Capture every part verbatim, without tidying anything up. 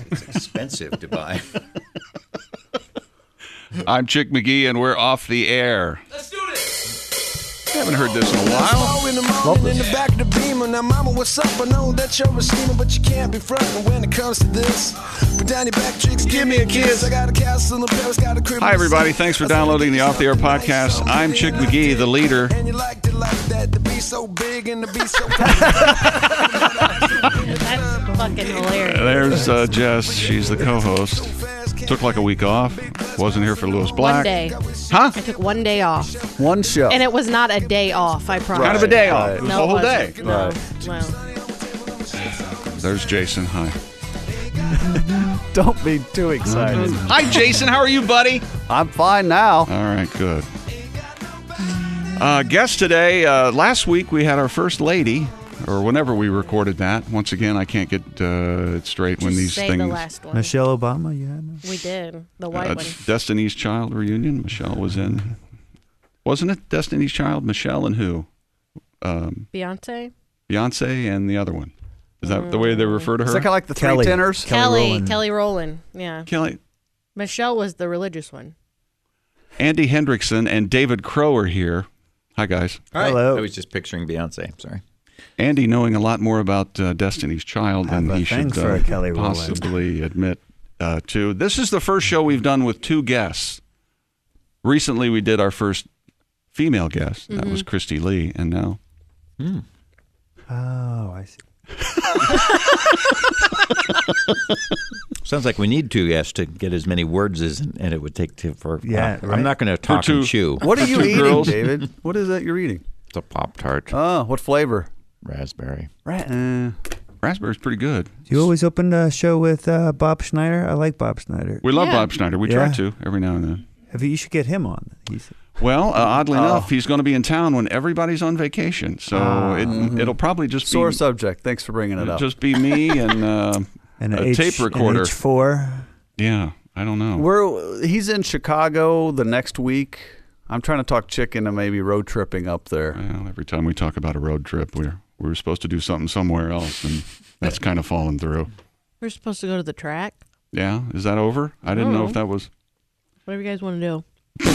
It's expensive to buy. I'm Chick McGee, and we're off the air. Let's do this. I haven't heard this in a while. In the morning, in the back of the Beamer. Now, mama, what's up? I know that you're a steamer, but you can't be frontin' when it comes to this. Put down your back, chicks, give me a kiss. I got a castle in Paris, got a crib. Hi, everybody. Thanks for downloading the Off the Air podcast. I'm Chick McGee, the leader. And you liked it like that, to be so big and to be so That's fucking hilarious. There's uh, Jess. She's the co-host. Took like a week off. Wasn't here for Lewis Black. One day. Huh? I took one day off. One show. And it was not a day off, I promise. Kind of a day off. Right. It was No, the it whole day. wasn't. No, Right. no. There's Jason. Hi. Don't be too excited. Hi, Jason. How are you, buddy? I'm fine now. All right, good. Uh, guest today, uh, last week we had our first lady, or whenever we recorded that. Once again, I can't get uh, it straight when Just these say things. the last one. Michelle Obama, you had We did. The white uh, one. Destiny's Child reunion. Michelle was in. Wasn't it Destiny's Child? Michelle and who? Um, Beyonce? Beyonce and the other one. Is that the way they refer to her? Is that kind of like the Kelly. three tenors? Kelly. Rowland. Kelly Rowland. Yeah. Kelly, Michelle was the religious one. Andy Hendrickson and David Crow are here. Hi, guys. Hi. Hello. I was just picturing Beyonce. Sorry. Andy knowing a lot more about uh, Destiny's Child I have than a he thing should for uh, Kelly Rowland. possibly admit uh, to. This is the first show we've done with two guests. Recently, we did our first female guest. That was Christy Lee, and now Oh, I see. Sounds like we need two guests to get as many words as and it would take to for. Yeah, uh, right. I'm not going to talk two- and chew. What are you Two eating, girls. David? What is that you're eating? It's a Pop-Tart. Oh, what flavor? Raspberry. Right. Uh, raspberry's pretty good. Do you always open the show with uh, Bob Schneider? I like Bob Schneider. We love Yeah. Bob Schneider. We try Yeah. to every now and then. Have you, you should get him on. He's Well, uh, oddly Oh. enough, he's going to be in town when everybody's on vacation, so Ah. it, Mhm. it'll probably just sore be subject. Thanks for bringing it it'll up. just be me and uh, and a H, tape recorder. An H four. Yeah, I don't know. We're he's in Chicago the next week. I'm trying to talk Chick into maybe road tripping up there. Well, every time we talk about a road trip, we're we were supposed to do something somewhere else, and that's kind of fallen through. We're supposed to go to the track. Yeah, is that over? I didn't know Oh. if that was. Whatever you guys want to do.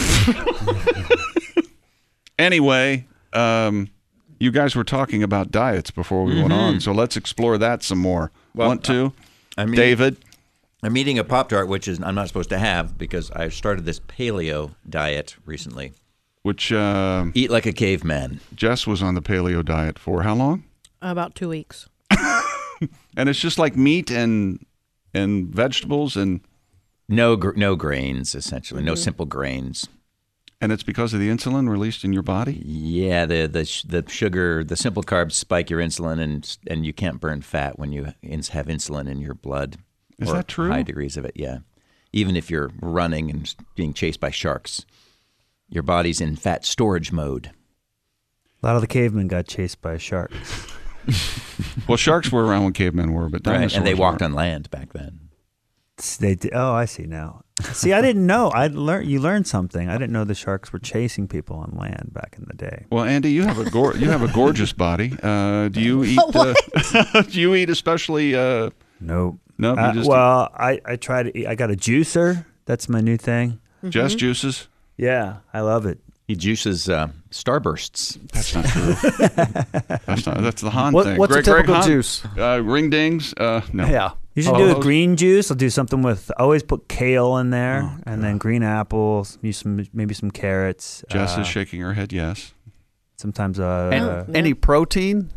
Anyway, um, you guys were talking about diets before we went on, so let's explore that some more. Well, Want to, I mean, David? I'm eating a Pop-Tart, which is I'm not supposed to have because I started this paleo diet recently. Which uh, Eat like a caveman. Jess was on the paleo diet for how long? About two weeks. And it's just like meat and and vegetables, and No, gr- no grains, essentially. No simple grains. and it's because of the insulin released in your body. Yeah, the the sh- the sugar, the simple carbs spike your insulin, and and you can't burn fat when you ins- have insulin in your blood. Is or that true? High degrees of it, yeah. Even if you're running and being chased by sharks, your body's in fat storage mode. A lot of the cavemen got chased by sharks. Well, sharks were around when cavemen were, but Right, dinosaurs and they walked weren't. on land back then. They did, oh, I see now. See, I didn't know. I learned. You learned something. I didn't know the sharks were chasing people on land back in the day. Well, Andy, you have a gor- you have a gorgeous body. Uh, do you eat? Uh, do you eat especially? Uh, Nope. no, you Uh, just well, I I try to eat. I got a juicer. That's my new thing. eat just juices. Yeah, I love it. He juices uh, Starbursts. That's not true. that's not. That's the Han What, thing. what's Greg, a typical Greg Han? juice? Uh, ring dings. Uh, no. Yeah. You should Oh, do a those- green juice. I'll do something with. I always put kale in there, and then green apples. Use some maybe some carrots. Jess uh, is shaking her head. Yes. Sometimes uh, And, uh, Any protein?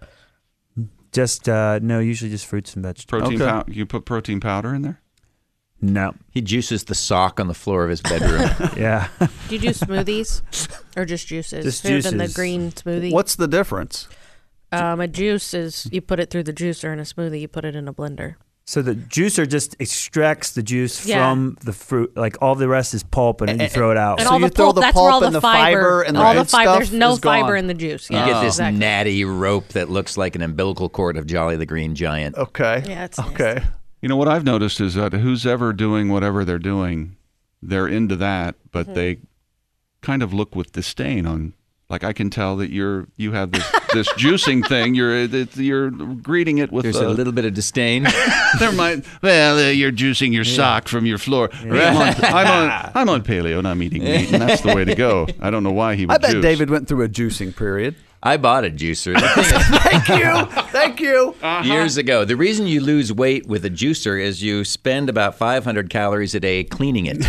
just uh, no. Usually just fruits and vegetables. Protein. Okay. Pow- you put protein powder in there. No. He juices the sock on the floor of his bedroom. Yeah. Do you do smoothies or just juices? Just Other than the juices. green smoothie. What's the difference? Um, a juice is you put it through the juicer, and a smoothie you put it in a blender. So the juicer just extracts the juice Yeah. from the fruit. Like all the rest is pulp, and then you throw it out. And So all you the throw pulp, the that's where pulp all the and the fiber, fiber and the all the good fiber. There's stuff no is gone. fiber in the juice. You Yeah, get this exactly. natty rope that looks like an umbilical cord of Jolly the Green Giant. Okay. Yeah, it's okay. You know what I've noticed is that who's ever doing whatever they're doing, they're into that, but Mm-hmm. they kind of look with disdain on Like I can tell that you're you have this, this juicing thing. You're you're greeting it with There's uh, a little bit of disdain. Never mind. Well, uh, you're juicing your sock from your floor. I'm, on, I'm on I'm on paleo and I'm eating meat, and that's the way to go. I don't know why he would I bet juice. David went through a juicing period. I bought a juicer. The thing is, Thank you. Thank you. years ago. The reason you lose weight with a juicer is you spend about five hundred calories a day cleaning it.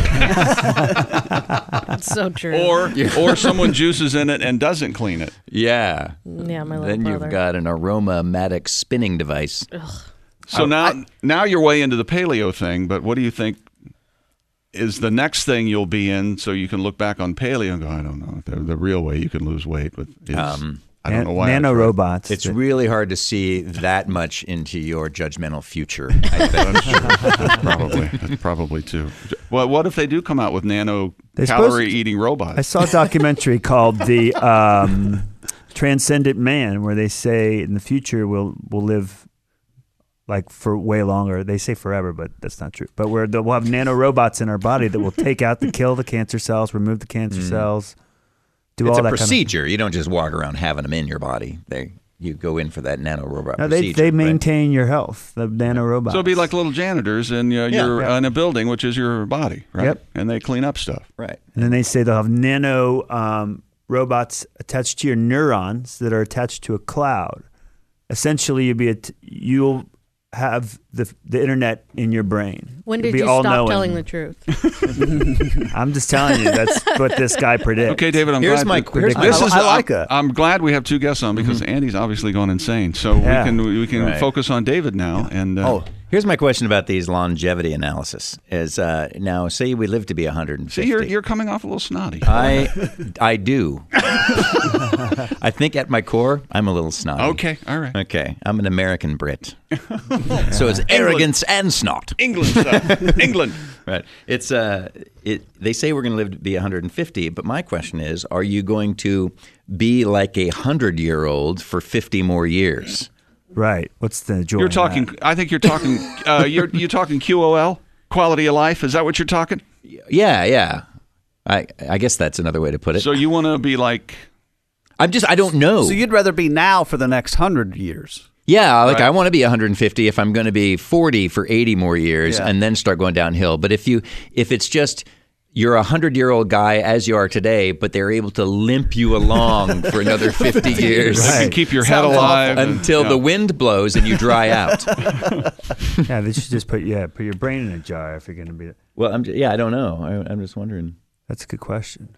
That's so true. Or or someone juices in it and doesn't clean it. Yeah. yeah, my little Then brother. you've got an aromatic spinning device. So now now you're way into the paleo thing, but what do you think is the next thing you'll be in so you can look back on paleo and go, I don't know, the, the real way you can lose weight with is, Um, I don't know why. I tried. Nanorobots. It's that- really hard to see that much into your judgmental future, I think. That's probably that's probably too. Well, what if they do come out with nano They're calorie supposed to- eating robots? I saw a documentary called The um, Transcendent Man, where they say in the future we'll we'll live like for way longer. They say forever, but that's not true. But where we'll have nanorobots in our body that will take out the kill the cancer cells, remove the cancer cells, do It's all a that procedure. You don't just walk around having them in your body. They you go in for that nanorobot kind of. No, they procedure. they right? maintain your health. The nanorobots. So it'd be like little janitors, and uh, Yeah. you're Yeah. in a building, which is your body, right? Yep. And they clean up stuff. Right. And then they say they'll have nano um, robots attached to your neurons that are attached to a cloud. Essentially, you'll be a t- you'll have the the internet in your brain. When You'll did be you stop all-knowing. telling the truth? I'm just telling you that's what this guy predicts. Okay, David, I'm Here's glad. my- that- here's my- this I- is, I like I'm, that. I'm glad we have two guests on because Andy's obviously gone insane. So Yeah. we can we can Right. focus on David now. And uh, Oh, here's my question about these longevity analysis. Is uh, now say we live to be one hundred fifty. see, you're you're coming off a little snotty. I I do. I think at my core, I'm a little snotty. Okay, all right. Okay, I'm an American Brit. So it's arrogance and snot. England stuff. England. Right. It's uh it they say we're going to live to be one hundred fifty, but my question is, are you going to be like a one hundred-year-old for fifty more years? Right. What's the joy? You're in talking. that? I think you're talking. Uh, you're you're talking Q O L, quality of life. Is that what you're talking? Yeah, yeah. I I guess that's another way to put it. So you want to be like? I'm just I don't know. So you'd rather be now for the next hundred years. Yeah, like Right. I want to be one hundred fifty if I'm going to be forty for eighty more years Yeah. and then start going downhill. But if you if it's just you're a hundred-year-old guy as you are today, but they're able to limp you along for another fifty years You can keep your head Sounds alive and- until yeah. the wind blows and you dry out. Yeah, they should just put yeah put your brain in a jar if you're going to be. Well, I'm yeah, I don't know. I, I'm just wondering. That's a good question.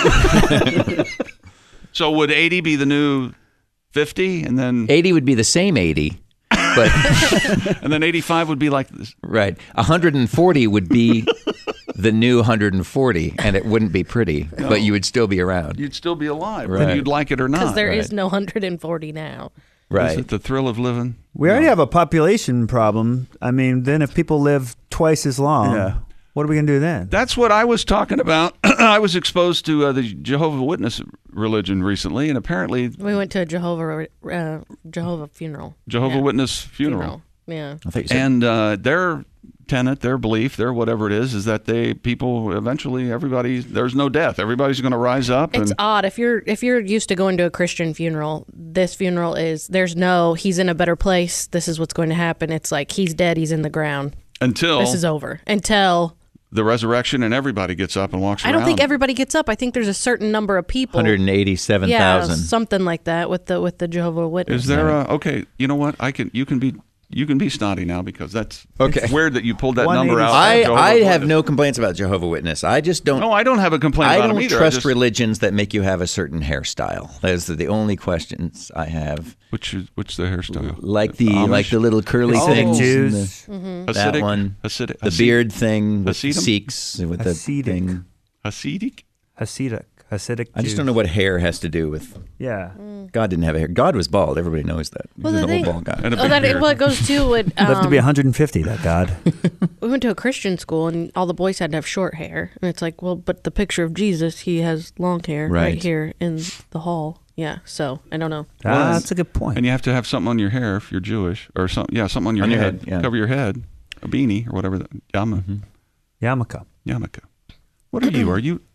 So would eighty be the new fifty, and then eighty would be the same eighty, but and then eighty-five would be like this? right, one hundred forty would be the new one hundred forty, and it wouldn't be pretty, but you would still be around. You'd still be alive, Right. whether you'd like it or Because not. there is right. no one hundred forty now. Is Right. it the thrill of living? We already have a population problem. I mean, then if people live twice as long, Yeah. what are we going to do then? That's what I was talking about. I was exposed to uh, the Jehovah's Witness religion recently, and apparently We went to a Jehovah uh, Jehovah funeral. Jehovah's Yeah. Witness funeral. Yeah. I thought you said And uh, their tenet, their belief, their whatever it is, is that they people eventually everybody there's no death. Everybody's going to rise up. It's and odd if you're if you're used to going to a Christian funeral. This funeral is there's no he's in a better place. This is what's going to happen. It's like he's dead. He's in the ground. until This is over. Until the resurrection and everybody gets up and walks I around. don't think everybody gets up. I think there's a certain number of people. one hundred eighty-seven yeah, thousand. something like that with the with the Jehovah Witness. Is there a okay? You know what? I can. You can be. You can be snotty now because that's Okay. It's weird that you pulled that number out. I, of Jehovah's I have Witness. no complaints about Jehovah Witness. I just don't. No, I don't have a complaint I about don't them either. I trust just- religions that make you have a certain hairstyle. Those are the only questions I have. Which is which the hairstyle? Like the Amish? like the little curly Hasidic things, and Jews. the- Hasidic, that one, Hasidic, the Hasid- beard thing with Hasidim? Sikhs with the Hasidic. thing. Hasidic. Hasidic. Hasidic. I just Jews. don't know what hair has to do with. Yeah. God didn't have a hair. God was bald. Everybody knows that. Well, He's the an thing- old bald guy. And a Oh, big that beard. well, it goes too with. Um, Live to be one hundred fifty, that God. we went to a Christian school and all the boys had to have short hair, and it's like, well, but the picture of Jesus, he has long hair right, Right. here in the hall. Yeah, so I don't know. Ah, that's a good point. And you have to have something on your hair if you're Jewish, or something. Yeah, something on your On your head. head, yeah. Cover your head, a beanie or whatever. The, yama, Mm-hmm. Yarmulke. yarmulke. What are you? Are you?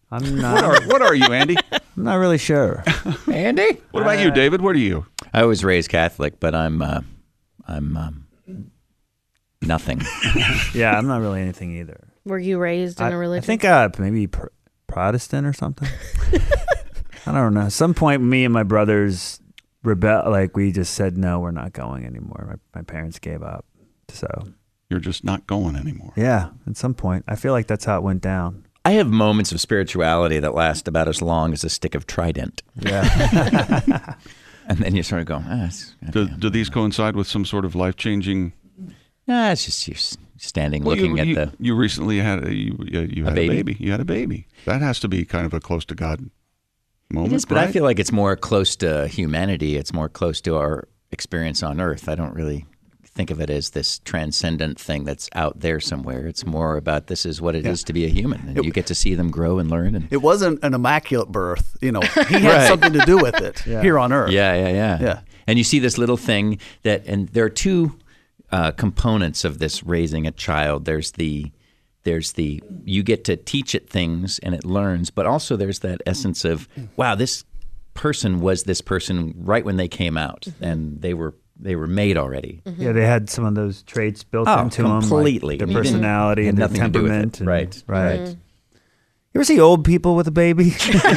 I'm What not. are what are you, Andy? I'm not really sure. Andy? What about you, David? What are you? I was raised Catholic, but I'm uh, I'm um, nothing. Yeah, I'm not really anything either. Were you raised in I, a religion? I think uh, maybe pr- Protestant or something. I don't know. At some point, me and my brothers rebel. Like we just said, no, we're not going anymore. My, my parents gave up. So You're just not going anymore. yeah, at some point, I feel like that's how it went down. I have moments of spirituality that last about as long as a stick of Trident. Yeah. And then you sort of go, ah, it's, Do, do these coincide with some sort of life changing? ah, it's just you're s- standing Well, looking you, at you, the. you recently had a, you you you had a baby? baby. You had a baby. That has to be kind of a close to God moment, It is, but right? I feel like it's more close to humanity. It's more close to our experience on Earth. I don't really think of it as this transcendent thing that's out there somewhere. It's more about this is what it is to be a human, and you get to see them grow and learn. And It wasn't an immaculate birth. You know, he had Right. something to do with it here on Earth. yeah, yeah, yeah, Yeah. And you see this little thing that, and there are two uh, components of this raising a child. There's the There's the you get to teach it things and it learns, but also there's that essence of, wow, this person was this person right when they came out, and they were they were made already. Yeah, they had some of those traits built Oh, into them, completely. like You their didn't- personality had and their nothing to do with it. temperament. and- Right, right. right. You ever see old people with a baby?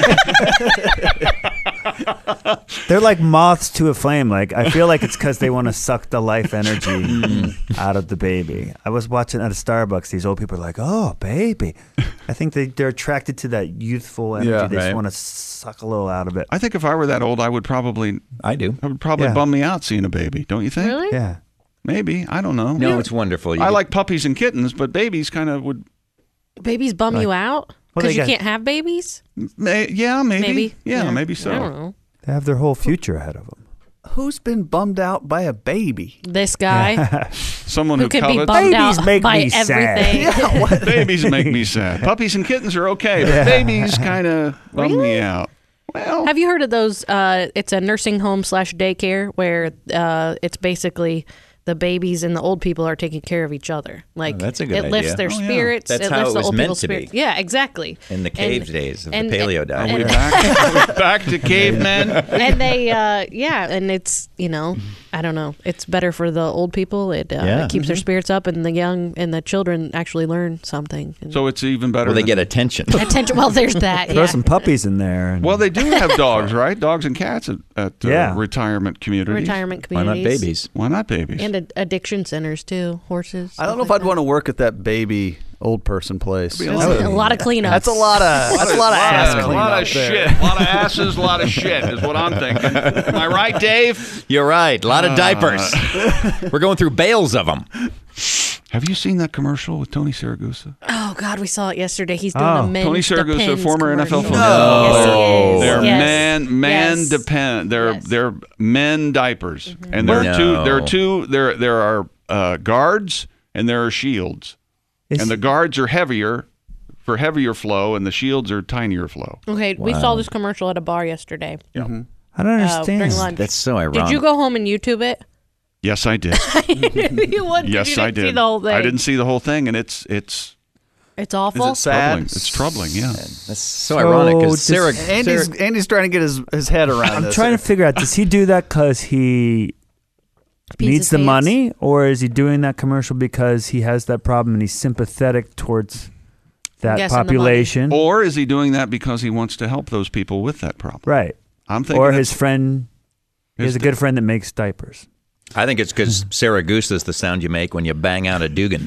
They're like moths to a flame. Like I feel like it's because they want to suck the life energy out of the baby. I was watching at a Starbucks. These old people are like, "Oh, baby." I think they they're attracted to that youthful energy. Yeah. they Right. just want to suck a little out of it. I think if I were that old, I would probably I do. that would probably Yeah. bum me out seeing a baby. Don't you think? Really? Yeah. Maybe I don't know. No, it's wonderful. You I get- like puppies and kittens, but babies kind of would. Babies bum you out Well, they because you got- can't have babies. May, yeah, maybe. Maybe. Yeah, Yeah. maybe I so. don't know. They have their whole future ahead of them. Who's been bummed out by a baby? This guy Someone who, who can be covets bummed Babies out make by me sad. everything. babies make me sad. Puppies and kittens are okay, but babies kind of bum me out. Well, Have you heard of those? Uh, it's a nursing home slash daycare where uh, it's basically the babies and the old people are taking care of each other. Like that's a good it lifts idea. their Oh, yeah. spirits. That's it how lifts it the was old meant people's to be. spirits. Yeah, exactly. in the cave days of and- the paleo and- diet. are we and- back, back to cavemen? and they, uh, yeah, and it's you know, I don't know. It's better for the old people. It, uh, Yeah. it keeps their spirits up, and the young and the children actually learn something. And So it's even better. Well, they than- get attention. attention. Well, there's that. Throw Yeah. some puppies in there. And Well, they do have dogs, right? Dogs and cats at, at uh, Yeah. retirement communities. Retirement Why not communities. babies? Why not babies? And ad- addiction centers too. Horses. I don't know if I'd want to work at that baby old person place. be a That's lot a of- lot of cleanups. That's a lot of that's a lot of ass a cleanup lot of there. shit. A lot of asses, a lot of shit is what I'm thinking. Am I right, Dave? You're right. A lot of diapers. We're going through bales of them. Have you seen that commercial with Tony Siragusa? Oh God, we saw it yesterday. He's doing Oh. a men's Tony Siragusa, Depends former N F L commercial. football Yes, player. he is. They're Yes. man man Yes. depend. They're Yes. they're men diapers, and there are No. two. There are two. There there are uh, guards and there are shields, Is- and the guards are heavier for heavier flow, and the shields are tinier flow. Okay, we saw this commercial at a bar yesterday I don't uh, understand. during lunch. That's so ironic. Did you go home and YouTube it? Yes, I did. you would, yes, you didn't I did. See the whole thing. I didn't see the whole thing, and it's it's It's awful. Is it sad? troubling. It's troubling. Yeah. That's so, ironic because does- Sarah, Andy's Sarah- Andy's trying to get his, his head around I'm this. trying to figure out, does he do that because he Pees needs his the pants. money, or is he doing that commercial because he has that problem and he's sympathetic towards that guessing the money. population? Or is he doing that because he wants to help those people with that problem? Right. I'm thinking. Or it's- his friend, he his has a good friend that makes diapers. I think it's because Sarah Goose is the sound you make when you bang out a Dugan.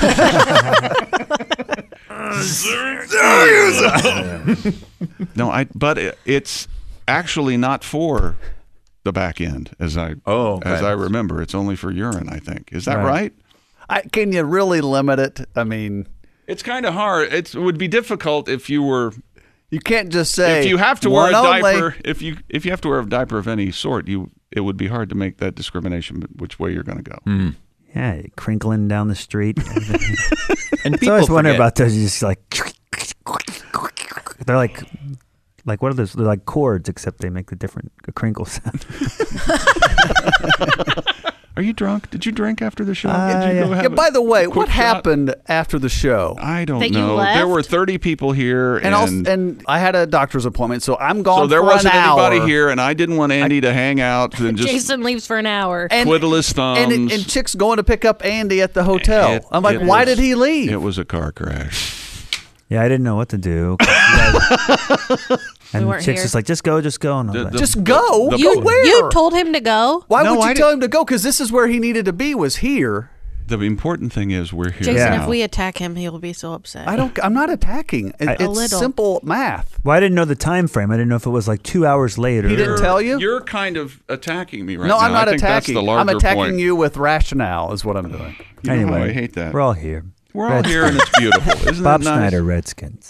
No, I. But it, it's actually not for the back end, as I Oh, as okay. I remember. It's only for urine. I think. Is that Right. right? I, can you really limit it? I mean, It's kind of hard. It's, it would be difficult if you were you can't just say if you have to wear a one only. diaper. If you if you have to wear a diaper of any sort, you it would be hard to make that discrimination which way you're going to go. Hmm. Yeah, crinkling down the street. And I people always wonder forget- about those. Just like they're like, like what are those? They're like chords, except they make the different a crinkle sound. Are you drunk? Did you drink after the show? Uh, Did you yeah. go have Yeah, a by the way, quick what shot? happened after the show? I don't That you know. left? There were thirty people here, And and, also, and I had a doctor's appointment, so I'm gone so there for wasn't an anybody hour. here, and I didn't want Andy to hang out and just Jason leaves for an hour. And, twiddle his thumbs. and, and Chick's going to pick up Andy at the hotel. It- I'm like, it why was- did he leave? It was a car crash. Yeah, I didn't know what to do. You guys- and weren't Chick's here. just like, just go, just go. And I was The- like, the- Just go. the- You the- where? You told him to go. Why No, would you I tell didn't- him to go? Because this is where he needed to be. Was here. The important thing is we're here. Jason, Yeah. if we attack him, he'll be so upset. I don't. I'm not attacking. It- I- it's A little. simple math. well, I didn't know the time frame. I didn't know if it was like two hours later. He didn't You're- tell you? You're kind of attacking me right no, now. I'm not I think attacking. That's the larger I'm attacking point. you with rationale. Is what I'm doing. You know how Anyway, I hate that. We're all here. We're all Red here, and it's beautiful. Isn't Bob that nice? Snyder, Redskins.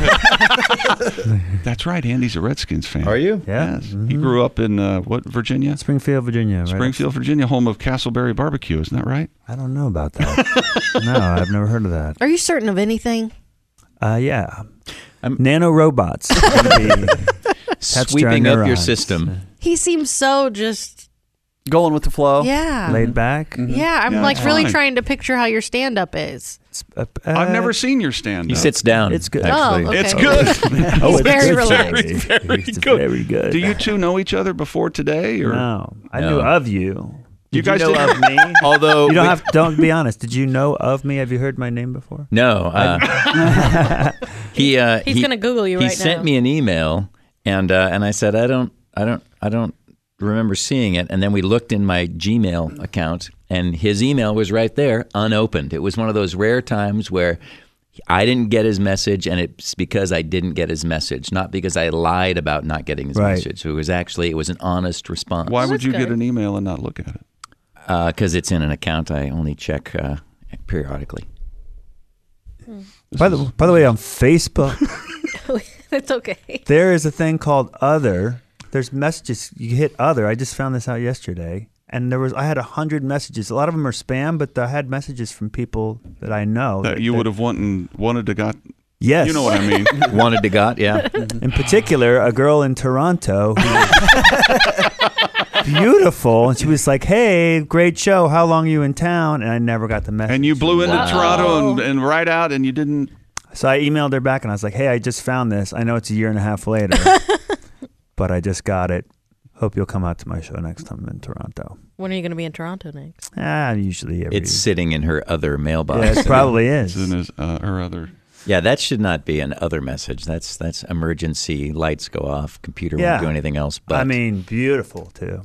That's right. Andy's a Redskins fan. Are you? Yeah. Yes. He grew up in uh, what, Virginia? Springfield, Virginia. Right? Springfield, Virginia, home of Castleberry Barbecue. Isn't that right? I don't know about that. No, I've never heard of that. Are you certain of anything? Uh, yeah. I'm- Nanorobots. Gonna be Sweeping up your neurons. system. He seems so just Going with the flow. yeah. laid back. Yeah, I'm Yeah, like it's really fine. trying to picture how your stand up is. Uh, I've uh, never seen your stand. He sits down. It's good. Actually. Oh, okay. It's good. Oh, He's it's very good, relaxed. Charlie. Very, very It's good. Very good. Do you two know each other before today, or No, I No. knew of you. You Did guys know didn't- of me? Although You don't we- have. Don't be honest. Did you know of me? Have you heard my name before? No. Uh, he uh, He's he- gonna Google you he right sent now. me an email, and uh, and I said I don't I don't I don't remember seeing it. And then we looked in my Gmail account, and his email was right there, unopened. It was one of those rare times where I didn't get his message, and it's because I didn't get his message, not because I lied about not getting his Right. message. So it was actually it was an honest response. why would that's you get good. an email and not look at it? Because it's in an account I only check uh, periodically. By the by the way, on Facebook, It's okay. there is a thing called Other. There's messages. You hit Other. I just found this out yesterday, and there was I had a hundred messages. A lot of them are spam, but I had messages from people that I know That you would have wanted wanted to got. Yes, You know what I mean? Wanted to got, yeah. In particular, a girl in Toronto who was beautiful, and she was like, "Hey, great show. How long are you in town?" And I never got the message. And you blew into Wow. Toronto and, and right out, and you didn't. So I emailed her back, and I was like, "Hey, I just found this. I know it's a year and a half later, but I just got it. Hope you'll come out to my show next time I'm in Toronto." When are you going to be in Toronto next? Ah, usually every. It's sitting in her other mailbox. yeah, it probably It's is. in his, uh, her other. Yeah, that should not be an other message. That's that's emergency. Lights go off. Computer Yeah. won't do anything else. But I mean, beautiful too.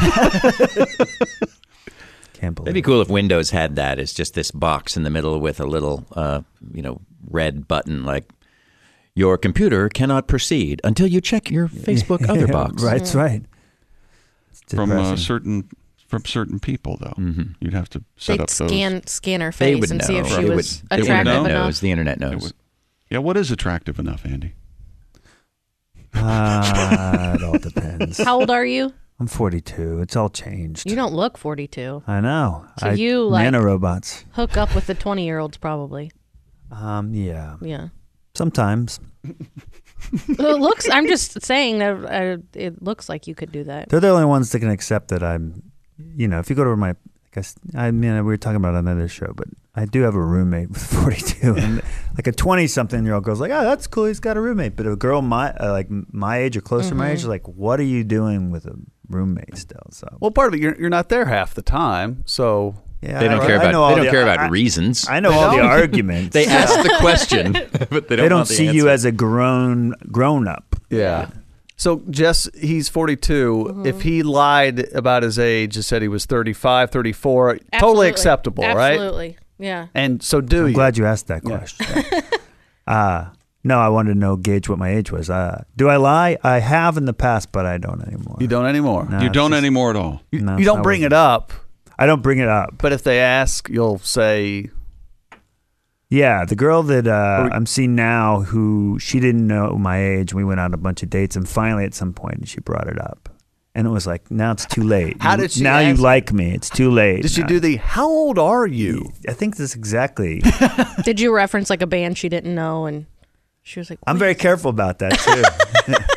Can't believe. it'd be it. cool if Windows had that. It's just this box in the middle with a little, uh, you know, red button like your computer cannot proceed until you check your Facebook other box. Right, that's right. It's From uh, depressing. certain from certain people, though. Mhm. You'd have to set They'd up those. scan scan her They face would and know. see if she They would- was they would attractive know. enough. knows. The internet It knows. would- yeah, what is attractive enough, Andy? Ah, it all depends. How old are you? I'm forty-two. It's all changed. You don't look forty-two. I know. So I, you, like- nanorobots. Hook up with the twenty-year-olds probably. Um, yeah. Yeah. Sometimes Well, it looks. I'm just saying that uh, it looks like you could do that. they're the only ones that can accept that I'm. You know, if you go to my, I guess I mean we were talking about it on another show, but I do have a roommate with forty-two, and like a twenty-something-year-old girl's like, "Oh, that's cool. He's got a roommate." But a girl my uh, like my age or closer to my age is like, "What are you doing with a roommate still?" So Well, part of it, you're, you're not there half the time, so yeah, They don't I, care I know about. all They don't the- care about I, reasons. I know They all the don't? arguments. They ask the question, but they don't. They don't want the see you answer. as a grown grown up. yeah. So Jess, he's forty-two. If he lied about his age and said he was thirty-five, thirty-four, totally Absolutely. acceptable, right? Absolutely. Yeah. And so do I'm you. glad you asked that Yeah. question. uh no, I wanted to know gauge what my age was. Uh, do I lie? I have in the past, but I don't anymore. You don't anymore. No, you it's don't just- anymore at all. You, No, you it's don't not bring worth it up, I don't bring it up. but if they ask, you'll say, Yeah, the girl that uh, Or- I'm seeing now, who she didn't know my age, and we went on a bunch of dates, and finally at some point she brought it up, and it was like, now it's too late. How You- did she Now ask? you like me? It's too late. did she Now- do the, how old are you? I think that's exactly. Did you reference like a band she didn't know and she was like, I'm "Wait." very careful about that too.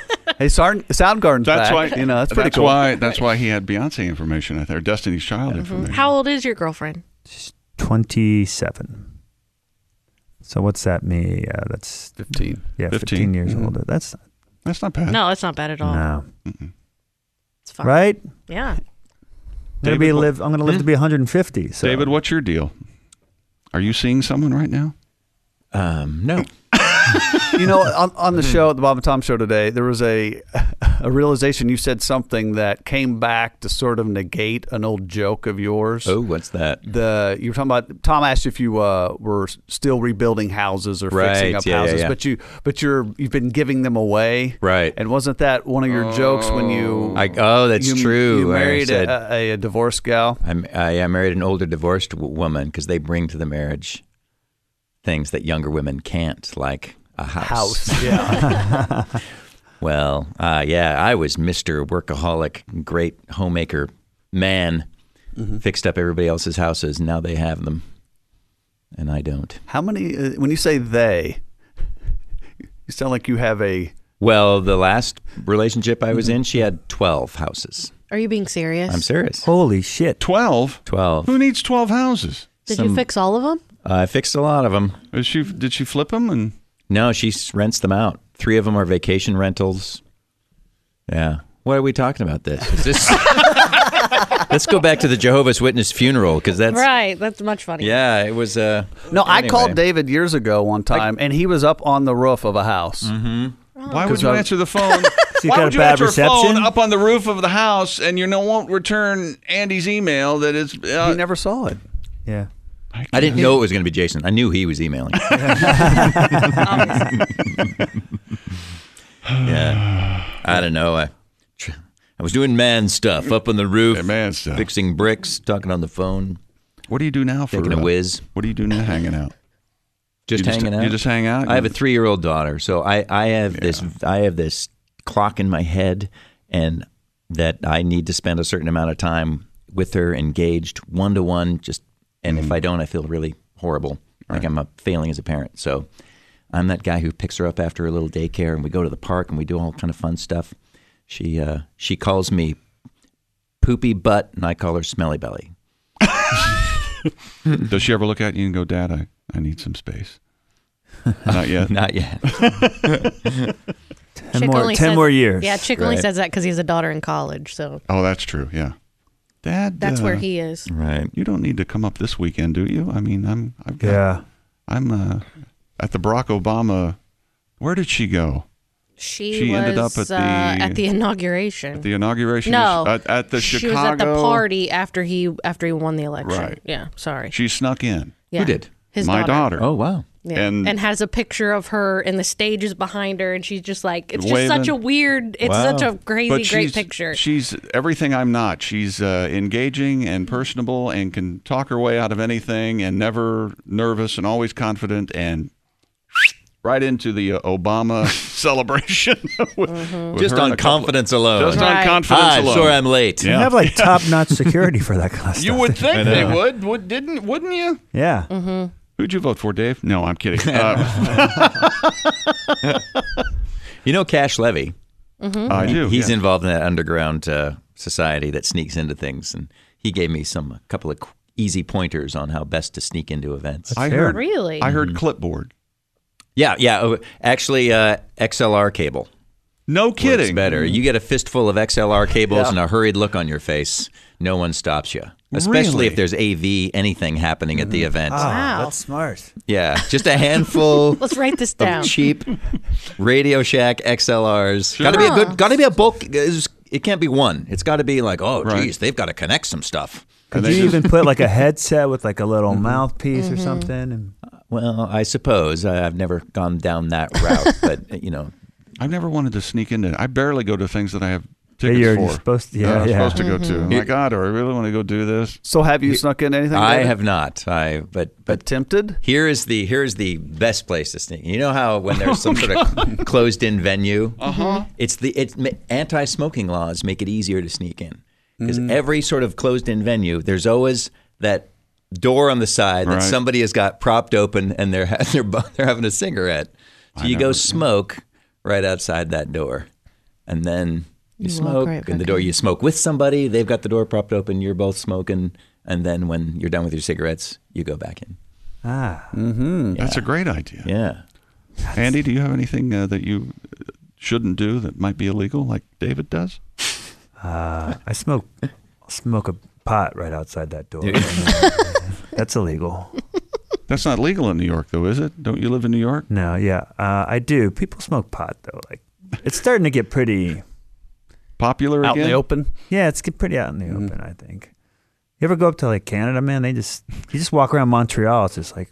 Hey, Sound- Soundgarden's That's back. why. You know, that's pretty that's cool. why. That's why he had Beyonce information out there, Destiny's Child information. How old is your girlfriend? twenty-seven. So what's that me? Uh, that's fifteen. Yeah, fifteen. fifteen years Mhm. older. That's That's not bad. No, it's not bad at all. no. It's fine. Right? Yeah. I'm gonna David, be what- live. I'm gonna live to be one hundred fifty. So. David, what's your deal? Are you seeing someone right now? Um, no. You know, on, on the show, the Bob and Tom show today, there was a a realization. You said something that came back to sort of negate an old joke of yours. Oh, what's that? The you were talking about. Tom asked if you uh, were still rebuilding houses or fixing Right, up yeah, yeah, houses, yeah. but you but you're you've been giving them away, Right. And wasn't that one of your jokes when you? I, oh, that's you, true. You I married said- a, a, a divorced gal. I'm, I, I married an older divorced w- woman because they bring to the marriage things that younger women can't, like a house. House, yeah. Well, uh, yeah, I was Mister Workaholic, great homemaker man, Mm-hmm. fixed up everybody else's houses. Now they have them, and I don't. How many? Uh, when you say they, you sound like you have a. Well, the last relationship I Mm-hmm. was in, she had twelve houses. Are you being serious? I'm serious. Holy shit! Twelve. twelve. Who needs twelve houses? Did Some- you fix all of them? I fixed a lot of them. Is she? Did she flip them? And No, she s- rents them out. Three of them are vacation rentals. Yeah. Why are we talking about this? Is this Let's go back to the Jehovah's Witness funeral because that's Right. That's much funnier. yeah. It was. Uh, No, I anyway. called David years ago one time, and he was up on the roof of a house. Mm-hmm. why would you I- answer the phone? you Why got would a you bad answer a reception? phone up on the roof of the house and you know won't return Andy's email that is? Uh, He never saw it. Yeah. I didn't know it was going to be Jason. I knew he was emailing. Yeah. I don't know. I, I was doing man stuff up on the roof, Yeah, man stuff. fixing bricks, talking on the phone, What do you do now for? taking a uh, whiz, What do you do now? Hanging out. just You just- hanging out. you just hang out? I have a three-year-old daughter, so I, I have this I have this clock in my head, and that I need to spend a certain amount of time with her, engaged one to one. Just and if I don't, I feel really horrible, like I'm a failing as a parent. So I'm that guy who picks her up after a little daycare, and we go to the park and we do all kind of fun stuff. She uh, she calls me poopy butt, and I call her smelly belly. Does she ever look at you and go, "Dad, I, I need some space"? Not yet. Not yet. Ten Chick more. only Ten says- more years. Yeah, Chick only Right. says that because he has a daughter in college, so Oh, that's true. Yeah. Dad. that's uh, where he is. Right. You don't need to come up this weekend, do you? I mean, I'm. I've got, Yeah. I'm uh, at the Barack Obama. Where did she go? She, She was ended up at uh, the- at the inauguration. The inauguration. no, At, at the she Chicago. was at the party after he after he won the election. Right. Yeah, sorry. She snuck in. yeah. Who did? His My daughter. Oh wow. Yeah. And- And, has a picture of her and the stage is behind her and she's just like it's just Waving. such a weird it's Wow. such a crazy But great she's, picture. She's everything I'm not. She's uh, engaging and personable and can talk her way out of anything and never nervous and always confident and right into the uh, Obama celebration. with, with Just her on and a couple- confidence alone. Just on Right. confidence Hi, alone. sorry I'm late. You have like top-notch security for that kind of stuff. You would think I they know. would, would, didn't? Wouldn't you? Yeah. Mm-hmm. Who'd you vote for, Dave? No, I'm kidding. Uh, You know Cash Levy? I do. He's yeah. involved in that underground uh, society that sneaks into things, and he gave me some a couple of qu- easy pointers on how best to sneak into events. I fair. heard. Really? I Mm-hmm. heard clipboard. yeah, yeah. oh, Actually, uh, X L R cable. No Works kidding. better. You get a fistful of X L R cables Yeah. and a hurried look on your face. No one stops you, especially Really? if there's A V anything happening at the event. Wow. That's smart. Yeah, just a handful. Let's write this down. of cheap Radio Shack X L Rs. Got to be a good. Got to be a bulk. it's- It can't be one. It's got to be like, oh, Right. geez, they've got to connect some stuff. Could they you just- even put like a headset with like a little mouthpiece or something? And Well, I suppose I, I've never gone down that route, but you know, I've never wanted to sneak into. I barely go to things that I have Yeah, tickets you're for. supposed to- that yeah, I'm yeah. supposed to go to. I'm like, God, do I really want to go do this? So have you snuck in anything? I David? have not. I but but Attempted? here is the here is the best place to sneak. You know how when there's some sort of closed-in venue, uh-huh. it's the it's ma- anti-smoking laws make it easier to sneak in because every sort of closed-in venue, there's always that door on the side that Right. somebody has got propped open and they're they're bu- they're having a cigarette. So I you go never- smoke right outside that door. and then you, You walk smoke, right and the back door in. you smoke with somebody. They've got the door propped open. You're both smoking, and then when you're done with your cigarettes, you go back in. Ah, That's a great idea. Yeah. Andy, do you have anything uh, that you shouldn't do that might be illegal, like David does? uh, I smoke smoke a pot right outside that door. That's illegal. That's not legal in New York, though, is it? Don't you live in New York? No, yeah, uh, I do. People smoke pot though. Like, it's starting to get pretty. Popular Out again? in the open. Yeah, it's get pretty out in the open. I think. You ever go up to like Canada, man? They just you just walk around Montreal. It's just like,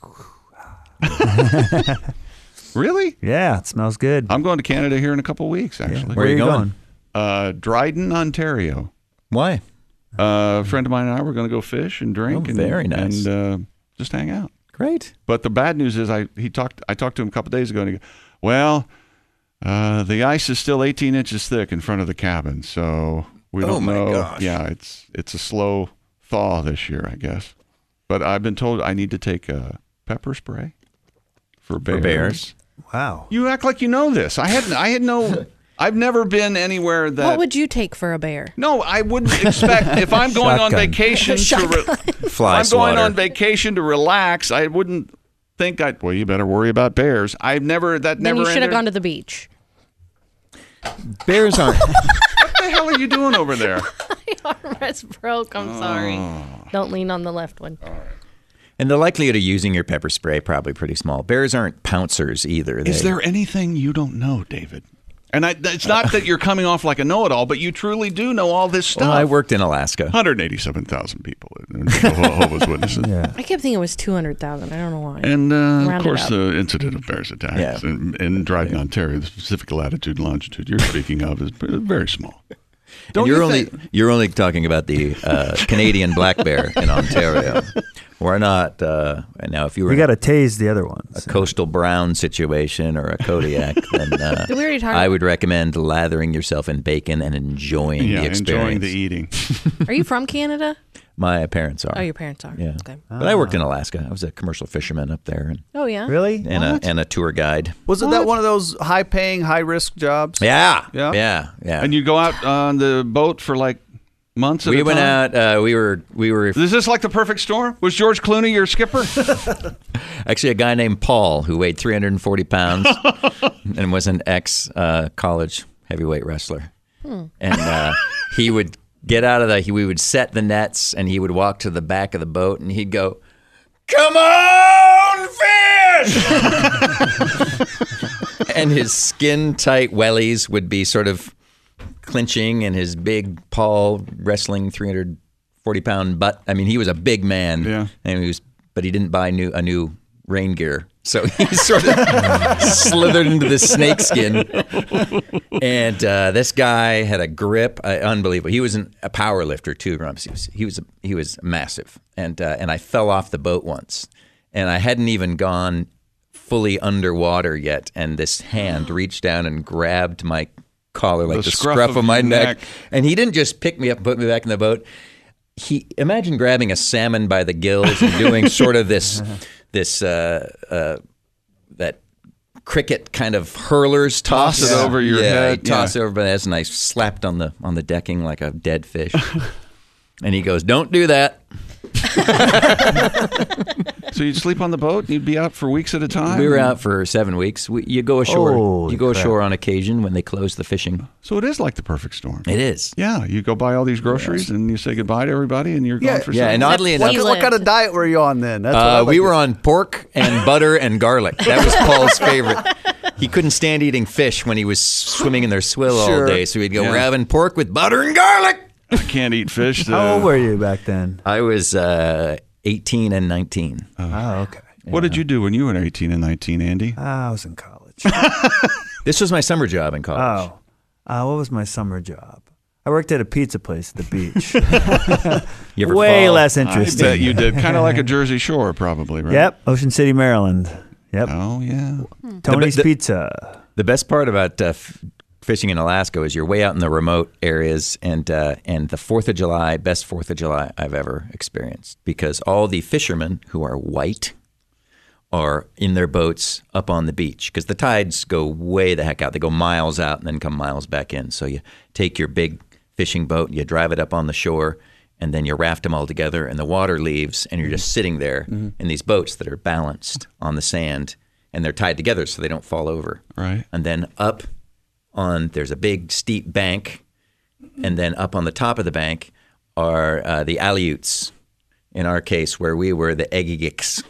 Really? yeah, it smells good. I'm going to Canada here in a couple of weeks, actually. Where are you going? Uh, Dryden, Ontario. Why? Uh, a friend of mine and I were going to go fish and drink Oh, and, very nice. and uh, just hang out. Great. But the bad news is, I he talked. I talked to him a couple of days ago, and he goes, "Well, uh, the ice is still eighteen inches thick in front of the cabin, so we Oh, don't my know. gosh. Yeah, it's it's a slow thaw this year, I guess. But I've been told I need to take a pepper spray for bears. For bears. Wow. You act like you know this. I had I had no. I've never been anywhere that. What would you take for a bear? no, I wouldn't expect if I'm going on Shotgun. vacation to. Re- Fly I'm going swatter. on vacation to relax. I wouldn't think I. Well, you better worry about bears. I've never. That Then never. you should have entered- gone to the beach. Bears aren't. What the hell are you doing over there? Armrest broke. I'm sorry. Oh. Don't lean on the left one. And the likelihood of using your pepper spray probably pretty small. Bears aren't pouncers either. Is They- there anything you don't know, David? And I, it's not that you're coming off like a know-it-all, but you truly do know all this stuff. Well, I worked in Alaska. one hundred eighty-seven thousand people in Jehovah's Witnesses. Yeah. I kept thinking it was two hundred thousand. I don't know why. And, uh, of Round it course, up. the incident of bears attacks Yeah. in, in Dryden, Ontario, the specific latitude and longitude you're speaking of is very small. Don't And you're you only think- you're only talking about the uh, Canadian black bear in Ontario. We're not uh, now. If you were We in got to tase the other ones. a coastal brown situation or a Kodiak, then uh, Did we already talk- I would recommend lathering yourself in bacon and enjoying Yeah, the experience. enjoying the eating. Are you from Canada? My parents are. Oh, your parents are. Yeah, Okay. but I worked in Alaska. I was a commercial fisherman up there, and Oh, yeah. Really? and a, and a tour guide. Was it that one of those high-paying, high-risk jobs? Yeah, Yeah? yeah, yeah. And you go out on the boat for like months at we a went time? out. Uh, we were we were Is this like the perfect storm? Was George Clooney your skipper? actually a guy named Paul who weighed three hundred forty pounds and was an ex uh, college heavyweight wrestler. And uh, he would get out of the. He, we would set the nets, and he would walk to the back of the boat, and he'd go, "Come on, fish!" And his skin tight wellies would be sort of clinching, and his big Paul wrestling three hundred forty pound butt. I mean, he was a big man. Yeah. And he was, but he didn't buy new a new rain gear, so he sort of slithered into the snake skin. And uh, this guy had a grip, uh, unbelievable. He was an, a power lifter too, Rumps. He was he was he was massive. And uh, and I fell off the boat once, and I hadn't even gone fully underwater yet, and this hand reached down and grabbed my collar, like The the, scruff scruff, of of my your neck. neck. And he didn't just pick me up and put me back in the boat. He imagine grabbing a salmon by the gills and doing sort of this this uh, uh, that cricket kind of hurlers toss, Toss it over your yeah, head, he tossed yeah. it over my head, and I slapped on the on the decking like a dead fish. And he goes, "Don't do that." So you'd sleep on the boat and you'd be out for weeks at a time? We were out for seven weeks. We, you go ashore. Holy you go crap. ashore on occasion when they close the fishing. So it is like the perfect storm. It is. Yeah, you go buy all these groceries and you say goodbye to everybody and you're Yeah, gone for Yeah, seven and weeks. oddly What, enough, He what kind of lived. diet were you on then? That's what I Uh, like we to- were on pork and butter and garlic. That was Paul's favorite. He couldn't stand eating fish when he was swimming in their swill all Sure. day, so he'd go, Yeah. "We're having pork with butter and garlic." I can't eat fish. How uh, old were you back then? I was uh, eighteen and nineteen. Oh, okay. What did you do when you were eighteen and nineteen, Andy? I was in college. This was my summer job in college. Oh, uh, what was my summer job? I worked at a pizza place at the beach. You ever Way fall? less I interesting. bet you did. Kind of like a Jersey Shore, probably, right? Yep, Ocean City, Maryland. Yep, Oh, yeah. Tony's the- Pizza. The best part about uh, f- fishing in Alaska is you're way out in the remote areas, and uh, and the Fourth of July, best Fourth of July I've ever experienced, because all the fishermen who are white are in their boats up on the beach because the tides go way the heck out. They go miles out and then come miles back in. So you take your big fishing boat, you drive it up on the shore, and then you raft them all together, and the water leaves, and you're just sitting there mm-hmm. in these boats that are balanced on the sand, and they're tied together so they don't fall over. Right. And then up on, there's a big steep bank, and then up on the top of the bank are uh, the Aleuts, in our case, where we were the Egigiks.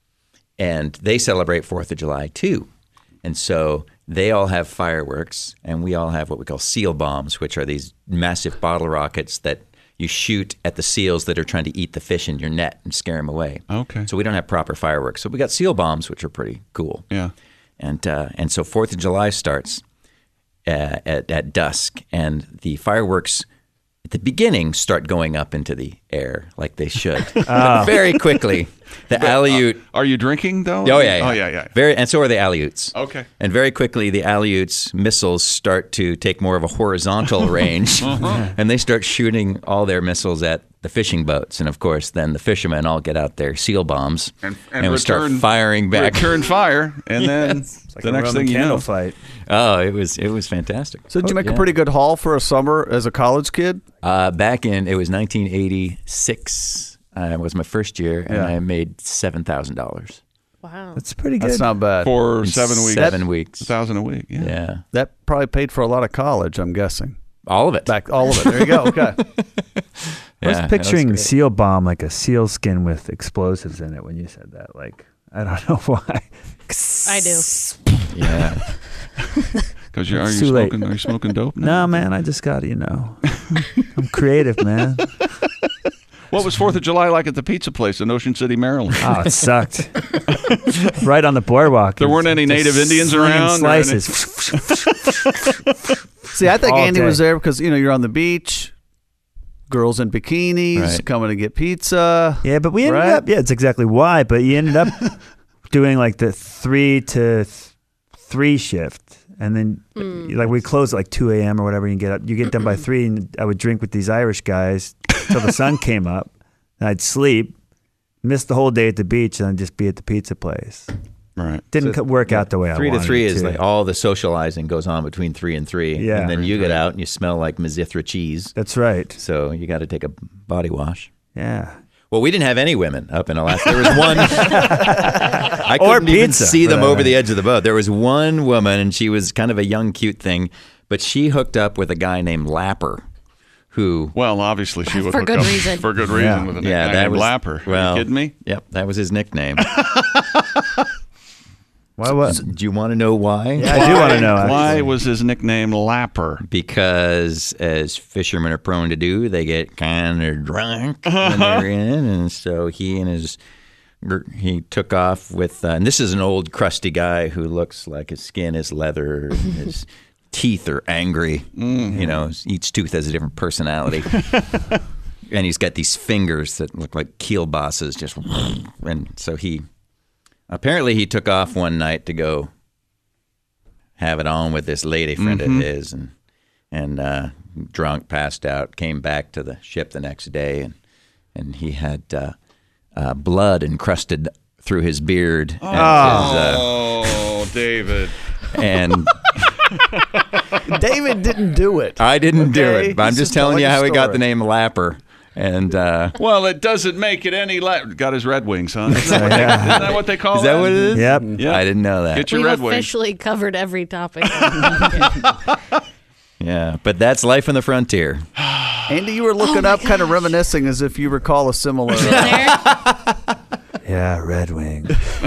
And they celebrate fourth of July, too. And so they all have fireworks, and we all have what we call seal bombs, which are these massive bottle rockets that you shoot at the seals that are trying to eat the fish in your net and scare them away. Okay. So we don't have proper fireworks. So we got seal bombs, which are pretty cool. Yeah. And uh, and so fourth of July starts uh, at, at dusk, and the fireworks at the beginning start going up into the air like they should. Oh. But very quickly, the Aleut... Uh, are you drinking, though? Oh, yeah, yeah. Oh, yeah, yeah. Very, and so are the Aleuts. Okay. And very quickly, the Aleuts' missiles start to take more of a horizontal range, uh-huh. and they start shooting all their missiles at the fishing boats. And, of course, then the fishermen all get out their seal bombs, and, and, and we start return, firing back. Return fire, and then It's like the a next Roman thing you candle know. fight. Oh, it was it was fantastic. So did you make Yeah. a pretty good haul for a summer as a college kid? Uh, back in, it was nineteen eighty-six. Uh, was my first year, and Yeah. I made seven thousand dollars. Wow. That's pretty good. That's not bad. For seven weeks. Seven weeks. A thousand a week, yeah. Yeah. That probably paid for a lot of college, I'm guessing. All of it. Back all of it. There you go. Okay. I was Yeah, picturing that was great. seal bomb like a seal skin with explosives in it when you said that. Like, I don't know why. I do. Yeah. Because you, are It's you too late. smoking? Are you smoking dope now? No, man, I just got, you know, I'm creative, man. What was Fourth of July like at the pizza place in Ocean City, Maryland? Oh, it sucked. Right on the boardwalk. There weren't any Just native Indians slinging around or any- Slices. See, I think All Andy day. was there because, you know, you're on the beach, girls in bikinis, Right. coming to get pizza. Yeah, but we ended Right? up, yeah, it's exactly why, but you ended up doing like the three to th- three shift. And then, like, we closed at like two a.m. or whatever. And you get up, you get done by three, and I would drink with these Irish guys till the sun came up. And I'd sleep, miss the whole day at the beach, and then just be at the pizza place. Right. Didn't So co- work out the way I Three wanted to three it is to. like all the socializing goes on between three and three. Yeah. And then you get out and you smell like Mizithra cheese. That's right. So you got to take a body wash. Yeah. Well, we didn't have any women up in Alaska. There was one. I Or couldn't even pizza, see for them that over matter. the edge of the boat. There was one woman, and she was kind of a young, cute thing, but she hooked up with a guy named Lapper, who. Well, obviously she would For hook good up reason. for good reason Yeah. with a Yeah, nickname that named was Lapper. Well, Are you kidding me? Yep, that was his nickname. Why what? Do you want to know why? Yeah, I do want to know. Why actually. was his nickname Lapper? Because, as fishermen are prone to do, they get kind of drunk when they're in, and so he and his he took off with. Uh, and this is an old, crusty guy who looks like his skin is leather, and his teeth are angry. You know, each tooth has a different personality, and he's got these fingers that look like kielbases, just and so he. Apparently, he took off one night to go have it on with this lady friend Mm-hmm. of his, and and uh, drunk, passed out. Came back to the ship the next day, and and he had uh, uh, blood encrusted through his beard. And Oh, David. his, uh, and David didn't do it. I didn't do Okay, it. But I'm he's just just telling telling you a how he got story. the name Lapper. And uh, Well, it doesn't make it any less. Got his Red Wings, huh? Isn't that what they, isn't that, what they call is that what it is? Yep. Yeah. I didn't know that. Get your We've Red Wings. officially covered every topic. Yeah, but that's life on the frontier. Andy, you were looking up, kind of reminiscing as if you recall a similar. Been there? Yeah, Red Wing.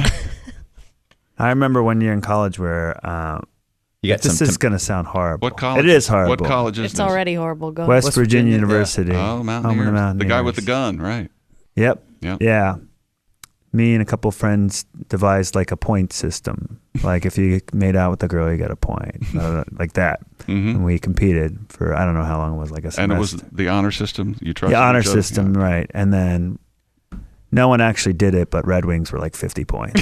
I remember one year in college where um, You got this some. is going to sound horrible. What college? It is horrible. What college is It's this? already horrible. Go West, West Virginia, Virginia, University. Oh, Home of Mountaineers. the Mountaineers. The guy with the gun, right? Yep. Yep. Yeah. Me and a couple friends devised like a point system. Like if you made out with a girl, you got a point, uh, like that. Mm-hmm. And we competed for I don't know how long it was, like a semester. And it was the honor system. You trusted the honor each other? system, Yeah. right? And then no one actually did it, but Red Wings were like fifty points.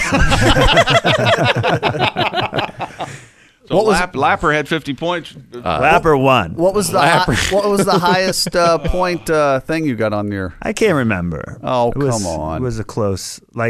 So What was- Lap, Lapper had fifty points. Lapper won. What was the hi- what was the highest uh, point uh, thing you got on your? I can't remember. Oh, It was- come on. It was a close, like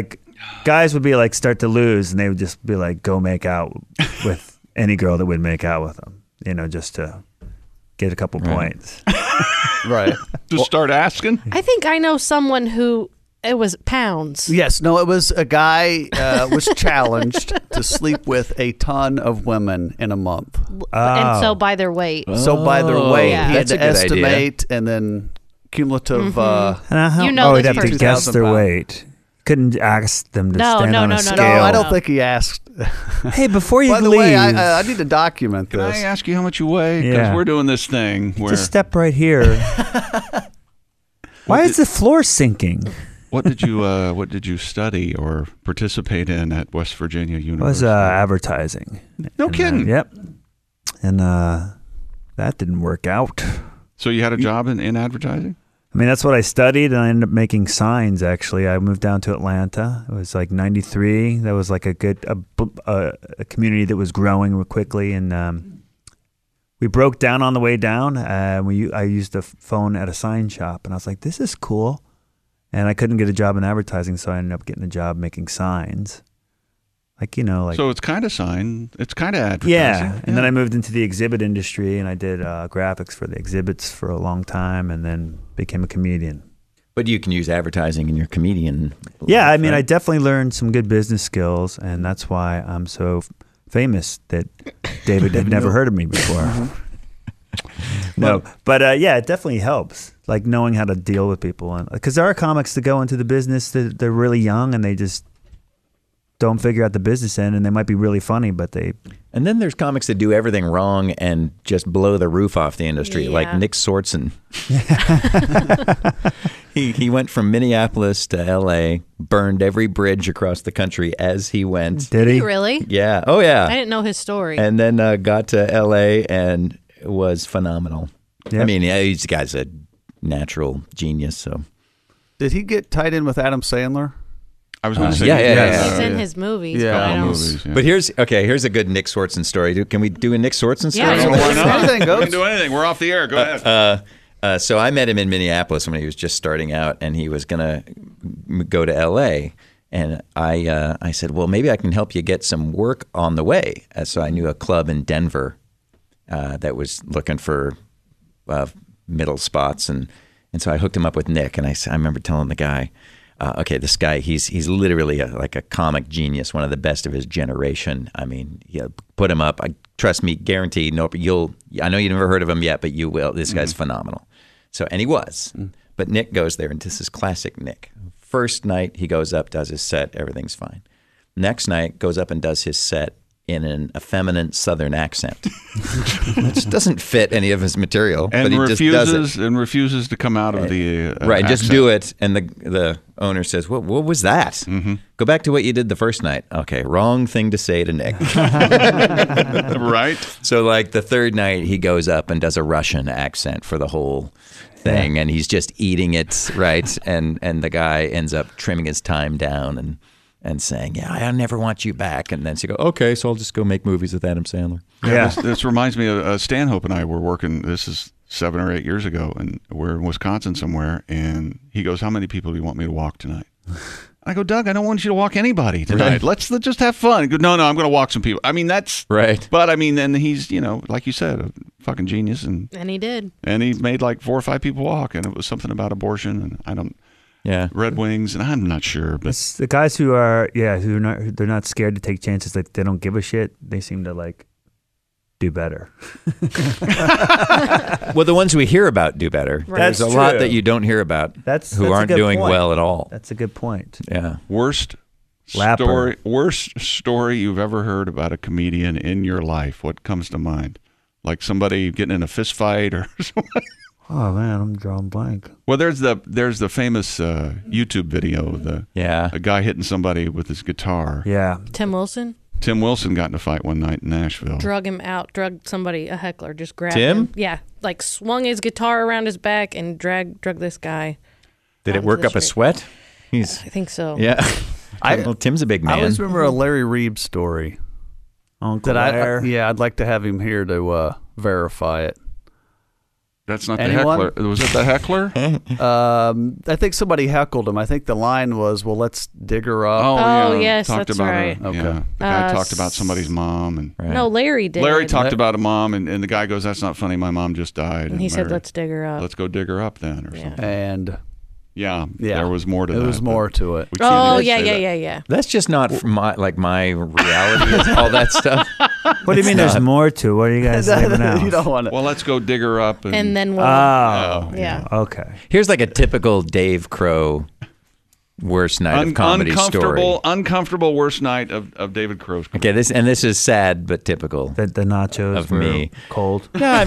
guys would be like start to lose, and they would just be like go make out with any girl that would make out with them, you know, just to get a couple Right. points. Right. Just start asking. I think I know someone who it was pounds. Yes. No, it was a guy uh, was challenged to sleep with a ton of women in a month. And so Oh. by their weight. So by their weight, Yeah. he had That's a to good idea. estimate and then cumulative. Uh, And I how, You know oh, this he'd have to person. guess their two thousand pounds. weight. Couldn't ask them to No, stand no, on no, a no, scale. no, no, I don't no. think he asked. Hey, before you By the leave, way, I, I need to document Can this. I ask you how much you weigh? Because Yeah. we're doing this thing where. just step right here. Why is the floor sinking? What did you uh, What did you study or participate in at West Virginia It University? was uh, advertising. no And, uh, kidding. yep. And uh, that didn't work out. So you had a job in, in advertising? I mean, that's what I studied, and I ended up making signs, actually. I moved down to Atlanta. It was like ninety-three. That was like a good a, a, a community that was growing real quickly, and um, we broke down on the way down. Uh, we I used a phone at a sign shop, and I was like, this is cool. And I couldn't get a job in advertising, so I ended up getting a job making signs. Like, you know, like... So it's kind of sign. It's kind of advertising. Yeah, and then I moved into the exhibit industry, and I did uh, graphics for the exhibits for a long time, and then became a comedian. But you can use advertising in your comedian. Yeah, I life, mean, I right? definitely learned some good business skills, and that's why I'm so f- famous that David had never heard of me before. No, but uh, yeah, it definitely helps, like knowing how to deal with people, and because there are comics that go into the business that they're really young and they just don't figure out the business end, and they might be really funny, but they And then there's comics that do everything wrong and just blow the roof off the industry, like Yeah. Nick Swartzen. he he went from Minneapolis to L A, burned every bridge across the country as he went. did he? Really? Yeah. Oh yeah. I didn't know his story. And then uh, got to L A and was phenomenal. I Yep. mean, yeah, he's the guy's a natural genius. So Did he get tied in with Adam Sandler? I was going to Uh, say. yeah, yeah, yeah, He's yeah. in his movies. Yeah. but I Couple don't. movies, yeah. But here's okay. Here's a good Nick Swartzen story. Do- Can we do a Nick Swartzen Yeah, story? Oh, why not? Anything We goes. can do anything. We're off the air. Go ahead. Uh, uh, so I met him in Minneapolis when he was just starting out, and he was gonna m- go to L A. And I, uh, I said, well, maybe I can help you get some work on the way. Uh, so I knew a club in Denver uh, that was looking for uh, middle spots, and and so I hooked him up with Nick. And I, s- I remember telling the guy, uh, okay, this guy, he's he's literally a, like a comic genius, one of the best of his generation. I mean, yeah, put him up. I trust me, guaranteed. No, you'll. I know you never heard of him yet, but you will. This guy's phenomenal. So, and he was. But Nick goes there, and this is classic Nick. First night, he goes up, does his set, everything's fine. Next night, goes up and does his set in an effeminate Southern accent, which doesn't fit any of his material, and but he just does it. refuses and refuses to come out of the uh, Right, just accent. do it. And the the owner says, "What what was that? Mm-hmm. Go back to what you did the first night." Okay, wrong thing to say to Nick. Right. So like the third night, he goes up and does a Russian accent for the whole thing, and he's just eating it, right? And and the guy ends up trimming his time down and and saying, "Yeah, I never want you back." And then so you go, "Okay, so I'll just go make movies with Adam Sandler." Yeah. This, this reminds me of uh, Stanhope and I were working. This is seven or eight years ago, and we're in Wisconsin somewhere. And he goes, "How many people do you want me to walk tonight?" I go, "Doug, I don't want you to walk anybody tonight. Right. Let's, let's just have fun." He goes, "No, no, I'm going to walk some people." I mean, that's Right. But I mean, and he's, you know, like you said, a fucking genius, and And he did. and he made like four or five people walk, and it was something about abortion, and I don't Yeah. Red Wings, and I'm not sure, but It's the guys who are, yeah, who are not, they're not scared to take chances. Like they don't give a shit. They seem to like do better. Well, the ones we hear about do better. Right. There's a That's lot true. that you don't hear about That's who that's a aren't good doing point. well at all. That's a good point. Yeah. worst Lapper. story, worst story you've ever heard about a comedian in your life. What comes to mind? Like somebody getting in a fist fight or something? Oh man, I'm drawing blank. Well, there's the there's the famous uh, YouTube video of the Yeah. a guy hitting somebody with his guitar. Yeah, Tim Wilson Tim Wilson got in a fight one night in Nashville. drug him out, drug somebody, a heckler, just grabbed Tim? him. Yeah, like swung his guitar around his back and drag drug this guy. Did it Onto work the up a street. sweat? He's I think so. yeah. I- well, Tim's a big I man. always remember a Larry Reeb story Uncle that I, I Larry. yeah I'd like to have him here to uh, verify it. That's not Anyone? the heckler. Was it the heckler? Um, I think somebody heckled him. I think the line was, "Well, let's dig her up." Oh, Oh, yeah. yes, talked that's about right. Her, Okay. Yeah. The guy Uh, talked about somebody's mom, and No, Larry did. Larry talked about a mom, and, and the guy goes, "That's not funny. My mom just died." And he said, Larry, "Let's dig her up." let's go dig her up then, or Yeah. something. And Yeah, yeah, there was more to there that. was more but to it. we can't Oh even yeah, say yeah, that. yeah, yeah. That's just not f- my like my reality. Is all that stuff. What do you mean? There's more to? What are you guys leaving out? You don't want to. Well, let's go dig her up. And, And then we'll. Oh, yeah. okay. Here's like a typical Dave Crow worst night un- of comedy uncomfortable, story. uncomfortable worst night of, of David Crow's career. Okay, this and this is sad but typical. The, the nachos Of were me. cold. Yeah,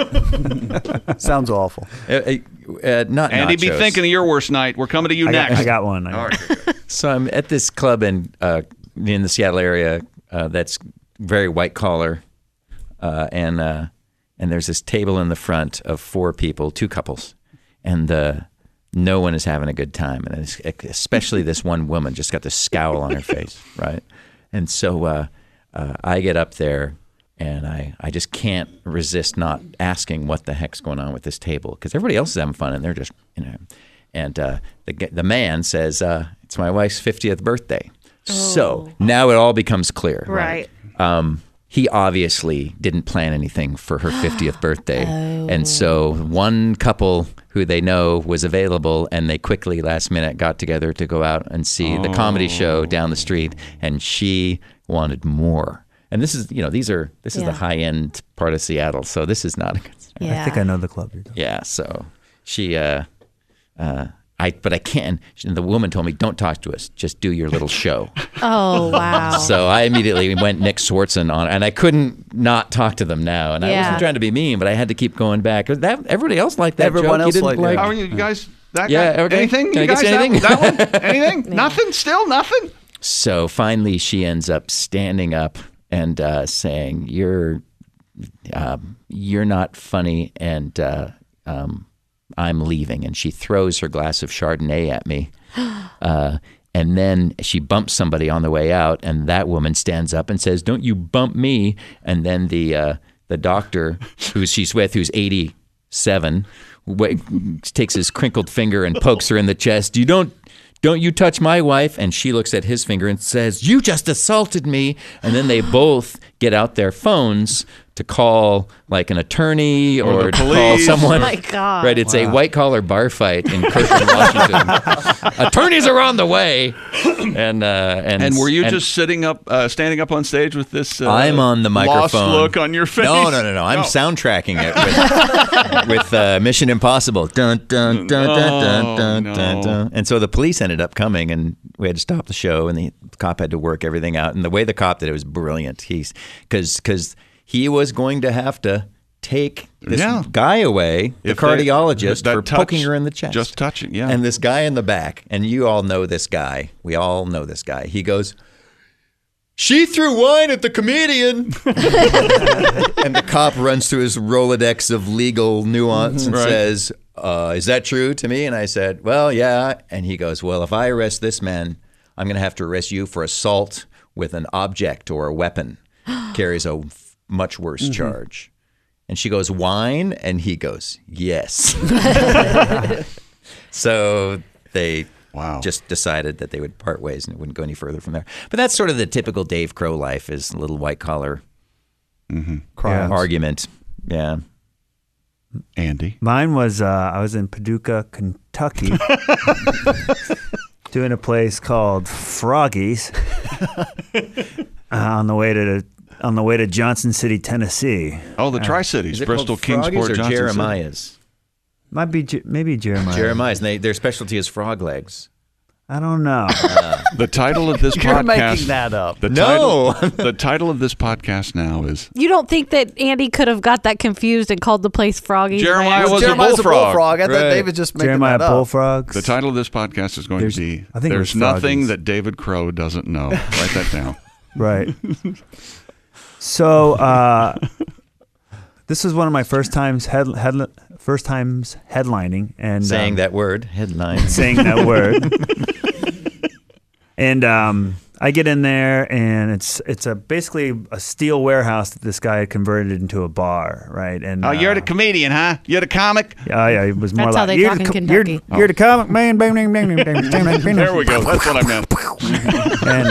I'm- Sounds awful. uh, uh, uh, not Andy, be nachos. thinking of your worst night. We're coming to you I got, next. I got one. I got All one. right. So I'm at this club in uh, in the Seattle area uh, that's very white collar, uh, and uh, and there's this table in the front of four people, two couples, and uh, no one is having a good time, and it's, especially this one woman just got this scowl on her face, right? And so uh, uh, I get up there. And I, I just can't resist not asking what the heck's going on with this table because everybody else is having fun and they're just, you know. And uh, the the man says, uh, it's my wife's fiftieth birthday. So now it all becomes clear. Right. Um, he obviously didn't plan anything for her fiftieth birthday. And so one couple who they know was available and they quickly last minute got together to go out and see the comedy show down the street. And she wanted more. And this is, you know, these are this is Yeah. the high end part of Seattle, so this is not a good. Yeah. I think I know the club you're talking Yeah, so she, uh, uh, I, but I can't. The woman told me, "Don't talk to us, just do your little show." Oh wow. So I immediately went Nick Swartzen on, and I couldn't not talk to them now. And I Yeah. wasn't trying to be mean, but I had to keep going back. That everybody else liked that Everyone joke. else you didn't liked it. like. How are you, you guys? That Yeah, guy? okay. Anything? Can I you get guys? you that- anything? That, one? Anything? Nothing? Still nothing? So finally, she ends up standing up and uh, saying, "You're, um, you're not funny," and uh, um, I'm leaving. And she throws her glass of Chardonnay at me, uh, and then she bumps somebody on the way out, and that woman stands up and says, "Don't you bump me!" And then the uh, the doctor who she's with, who's eighty-seven, wa- takes his crinkled finger and pokes her in the chest. You don't. Don't you touch my wife. And she looks at his finger and says, "You just assaulted me." And then they both get out their phones to call like an attorney or, Or the to call police. someone. Oh my God. Right, it's a white collar bar fight in Kirkland, Washington. Attorneys are on the way. And uh, and And were you and just sitting up, uh, standing up on stage with this uh, I'm on the lost microphone. look on your face? No, no, no, no. I'm soundtracking it with, with uh, Mission Impossible. Dun, dun, dun, dun, dun, Oh, dun, no. dun, dun. And so the police ended up coming, and we had to stop the show, and the cop had to work everything out. And the way the cop did it was brilliant. He's because because he was going to have to take this Yeah. guy away, the If they- cardiologist, that for touch- poking her in the chest. just touching, yeah. And this guy in the back, and you all know this guy. We all know this guy. He goes, "She threw wine at the comedian." And the cop runs through his Rolodex of legal nuance and Right. says, uh, "Is that true to me?" And I said, "Well, yeah." And he goes, "Well, if I arrest this man, I'm going to have to arrest you for assault with an object or a weapon. Carries a f- much worse charge." And she goes, "Wine?" And he goes, "Yes." So they Wow. just decided that they would part ways and it wouldn't go any further from there. But that's sort of the typical Dave Crow life, is a little white collar Crimes. argument. Yeah. Andy. Mine was uh, I was in Paducah, Kentucky, doing a place called Froggy's uh, on the way to on the way to Johnson City, Tennessee. Oh, the Tri-Cities, Is it Bristol, called Froggies Kingsport, or Johnson City. Jeremiah's? Might be Je- maybe Jeremiah. Jeremiah's. And they, their specialty is frog legs. I don't know. The title of this You're podcast. making that up. The No. title, the title of this podcast now is You don't think that Andy could have got that confused and called the place Froggy? Jeremiah was Jeremiah's a bullfrog. I thought Right. David just making Jeremiah that up. Bullfrogs. The title of this podcast is going There's- to be I think it There's was Nothing Froggies. That David Crow Doesn't Know. Write that down. Right. So uh, this was one of my first times head, head first times headlining and Saying um, that word, headline. saying that word. And um, I get in there, and it's it's a basically a steel warehouse that this guy had converted into a bar, right? And Oh, you're uh, the comedian, huh? You're the comic? Oh yeah, it was more That's like how they you're talk the in co- Kentucky. You're, you're the comic man. Bang, bang, bang, bang, bang, bang, bang. There we go. That's what I meant. And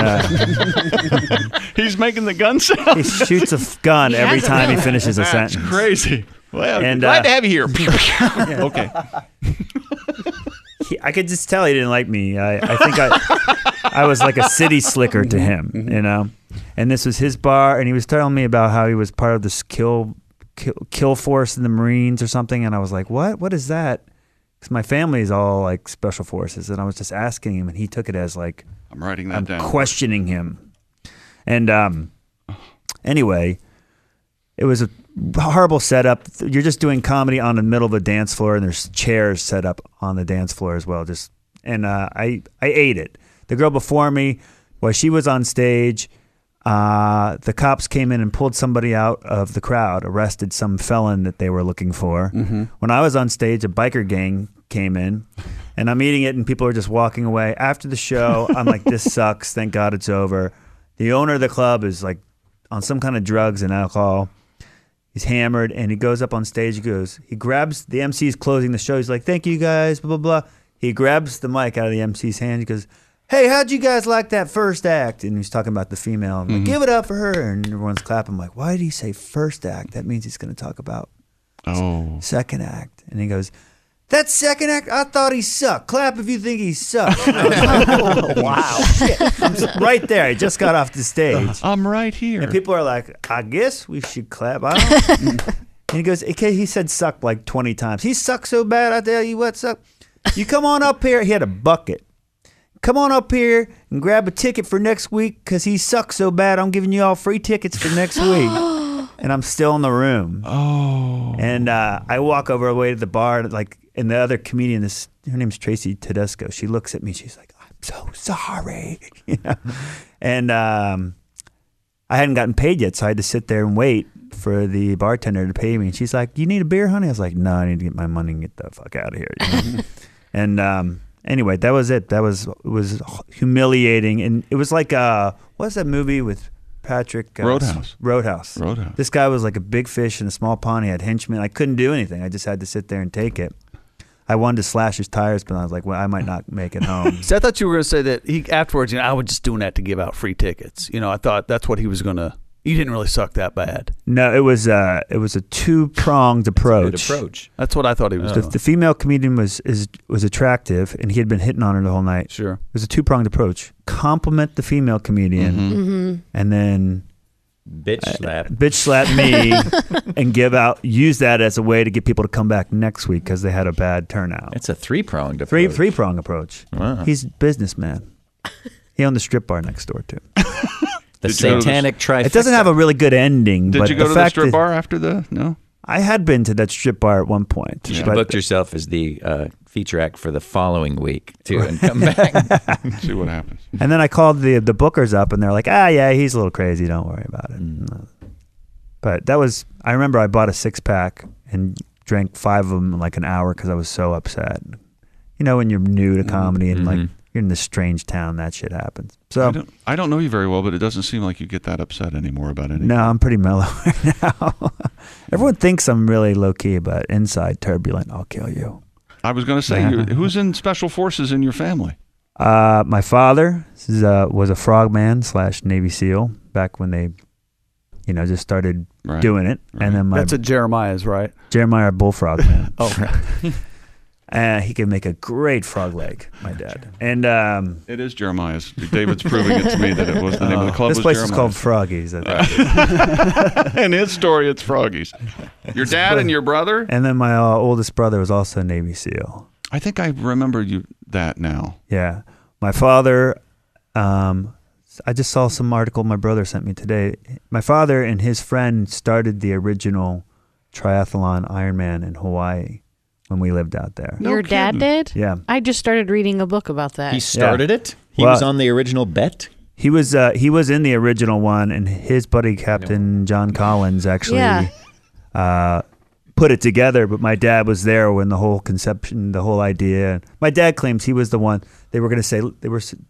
uh, He's making the gun sound. he shoots a f- gun He every has a time he gun. finishes a That's sentence. crazy. Well, And, glad uh, to have you here. Okay. He, I could just tell he didn't like me. I, I think I, I was like a city slicker to him, you know. And this was his bar, and he was telling me about how he was part of this kill, kill, kill force in the Marines or something. And I was like, "What? What is that?" Because my family is all like special forces, and I was just asking him, and he took it as like I'm writing that I'm down. questioning him. And um, anyway, it was a horrible setup. You're just doing comedy on the middle of a dance floor, and there's chairs set up on the dance floor as well. Just and uh, I I ate it. The girl before me, while she was on stage, uh, the cops came in and pulled somebody out of the crowd, arrested some felon that they were looking for. Mm-hmm. When I was on stage, a biker gang came in, and I'm eating it, and people are just walking away. After the show, I'm like, this sucks. Thank God it's over. The owner of the club is like on some kind of drugs and alcohol. He's hammered, and he goes up on stage. He goes, he grabs the M C's closing the show. He's like, thank you guys, blah, blah, blah. He grabs the mic out of the M C's hand. He goes, hey, how'd you guys like that first act? And he's talking about the female. I'm like, give it up for her. And everyone's clapping. I'm like, why did he say first act? That means he's going to talk about Oh. second act. And he goes, that second act, I thought he sucked. Clap if you think he sucked. Oh, wow. Shit. I'm just right there. I just got off the stage. I'm right here. And people are like, I guess we should clap. I don't. And he goes, okay, he said suck like twenty times. He sucked so bad, I tell you what, suck. You come on up here. He had a bucket. Come on up here and grab a ticket for next week because he sucks so bad. I'm giving you all free tickets for next week. And I'm still in the room. Oh. And uh, I walk over away to the bar, like, and the other comedian, this her name's Tracy Tedesco. She looks at me. She's like, "I'm so sorry," you know. And um, I hadn't gotten paid yet, so I had to sit there and wait for the bartender to pay me. And she's like, "You need a beer, honey?" I was like, "No, I need to get my money and get the fuck out of here." You know? And um, anyway, that was it. That was it was humiliating, and it was like uh, what's that movie with Patrick uh, Roadhouse. Roadhouse. Roadhouse. This guy was like a big fish in a small pond. He had henchmen. I couldn't do anything. I just had to sit there and take it. I wanted to slash his tires, but I was like, well, I might not make it home. So I thought you were going to say that he afterwards, you know, I was just doing that to give out free tickets. You know, I thought that's what he was going to. You didn't really suck that bad. No, it was uh, it was a two pronged approach. Good approach. That's what I thought he was The, doing. the female comedian was is was attractive, and he had been hitting on her the whole night. Sure. It was a two pronged approach: compliment the female comedian, Mm-hmm. and then Bitch slap. bitch slap me, and give out use that as a way to get people to come back next week because they had a bad turnout. It's a three pronged approach. Three three prong approach. Wow. He's a businessman. He owned the strip bar next door too. The Did you go to the- satanic trifecta. It doesn't have a really good ending. Did but you go the to the fact strip that- bar after the? No. I had been to that strip bar at one point. You should but- book yourself as the uh, feature act for the following week too, and come back. See what happens. and then I called the the bookers up, and they're like, "Ah, yeah, he's a little crazy. Don't worry about it." No. But that was. I remember I bought a six pack and drank five of them in like an hour because I was so upset. You know, when you're new to comedy and like you're in this strange town, that shit happens. So I don't, I don't know you very well, but it doesn't seem like you get that upset anymore about anything. no, I'm pretty mellow right now. Everyone thinks I'm really low key, but inside turbulent. I'll kill you. I was going to say, Yeah. you, who's in special forces in your family? Uh, my father is, uh, was a frogman slash Navy SEAL back when they, you know, just started Right. doing it. Right. And then my That's a Jeremiah's, right? Jeremiah Bullfrog man. Oh, Uh, he could make a great frog leg, my dad. And um, It is Jeremiah's. David's proving it to me that it was the name of the club. this was place is called Jeremiah's. Froggies. I think. In his story, it's Froggies. Your dad and your brother? And then my uh, oldest brother was also a Navy SEAL. I think I remember you that now. Yeah. My father, um, I just saw some article my brother sent me today. My father and his friend started the original triathlon Ironman in Hawaii when we lived out there. No Your dad kidding. did? Yeah. I just started reading a book about that. He started it. He Well- was on the original bet. He was uh, he was in the original one, and his buddy Captain John Collins actually Yeah. uh, put it together. But my dad was there when the whole conception, the whole idea. My dad claims he was the one. They were going to say they were s-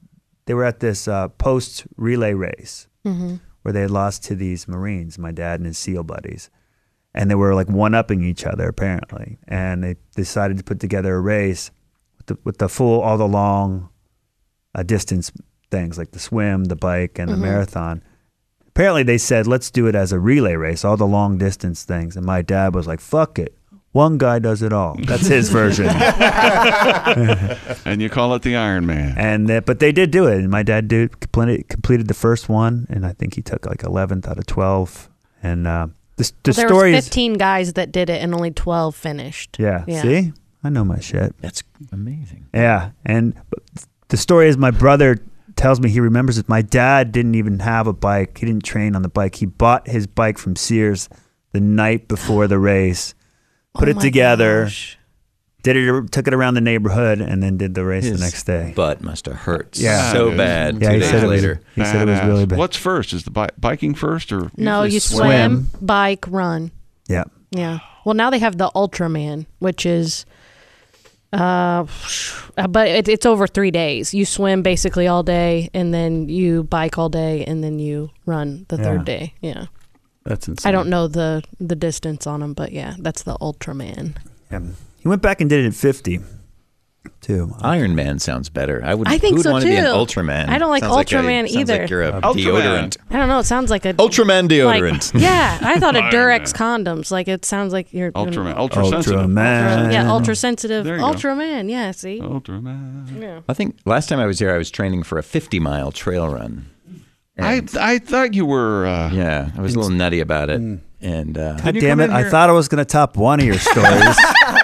they were at this uh, post relay race where they had lost to these Marines, my dad and his SEAL buddies, and they were like one upping each other apparently, and they decided to put together a race with the, with the full all the long uh, distance things like the swim, the bike, and the marathon. Apparently they said, let's do it as a relay race, all the long distance things. And my dad was like, fuck it. One guy does it all. That's his version. And you call it the Iron Man. And uh, but they did do it. And my dad did completed, completed the first one. And I think he took like eleventh out of twelve. And uh, the, the Well, there story was is... fifteen guys that did it and only twelve finished. Yeah, Yeah. see? I know my shit. That's amazing. Yeah. And the story is my brother tells me he remembers it. My dad didn't even have a bike. He didn't train on the bike. He bought his bike from Sears the night before the race, put Oh it my together, gosh. did it, took it around the neighborhood, and then did the race His the next day. butt must have hurt Yeah. so Yeah, bad Yeah, two he days said it was- later. He said it was Badass. really bad. What's first? Is the bi- biking first or No, usually you swim? swim, bike, run. Yeah. Yeah. Well, now they have the Ultraman, which is, uh, but it, it's over three days. You swim basically all day, and then you bike all day, and then you run the Yeah. third day. Yeah. That's insane. I don't know the the distance on them, but yeah, that's the Ultraman. yeah. He went back and did it at fifty, too. Iron Man sounds better. I would. I think who would so, want to be an too. Ultraman? I don't like Sounds a- Ultraman sounds either. Like you're a Ultraman. deodorant. I don't know. It sounds like a Ultraman like- deodorant. yeah, I thought of Iron Durex Man. condoms. Like it sounds like you're Ultraman? Ultra sensitive. Ultraman. Yeah, ultra sensitive. There you go. Ultraman. Yeah. See. Ultraman. Yeah. I think last time I was here, I was training for a fifty mile trail run. I And- I thought you were. Uh, yeah, I was a little nutty about it, and uh, God you damn come it. in I here- thought I was going to top one of your stories.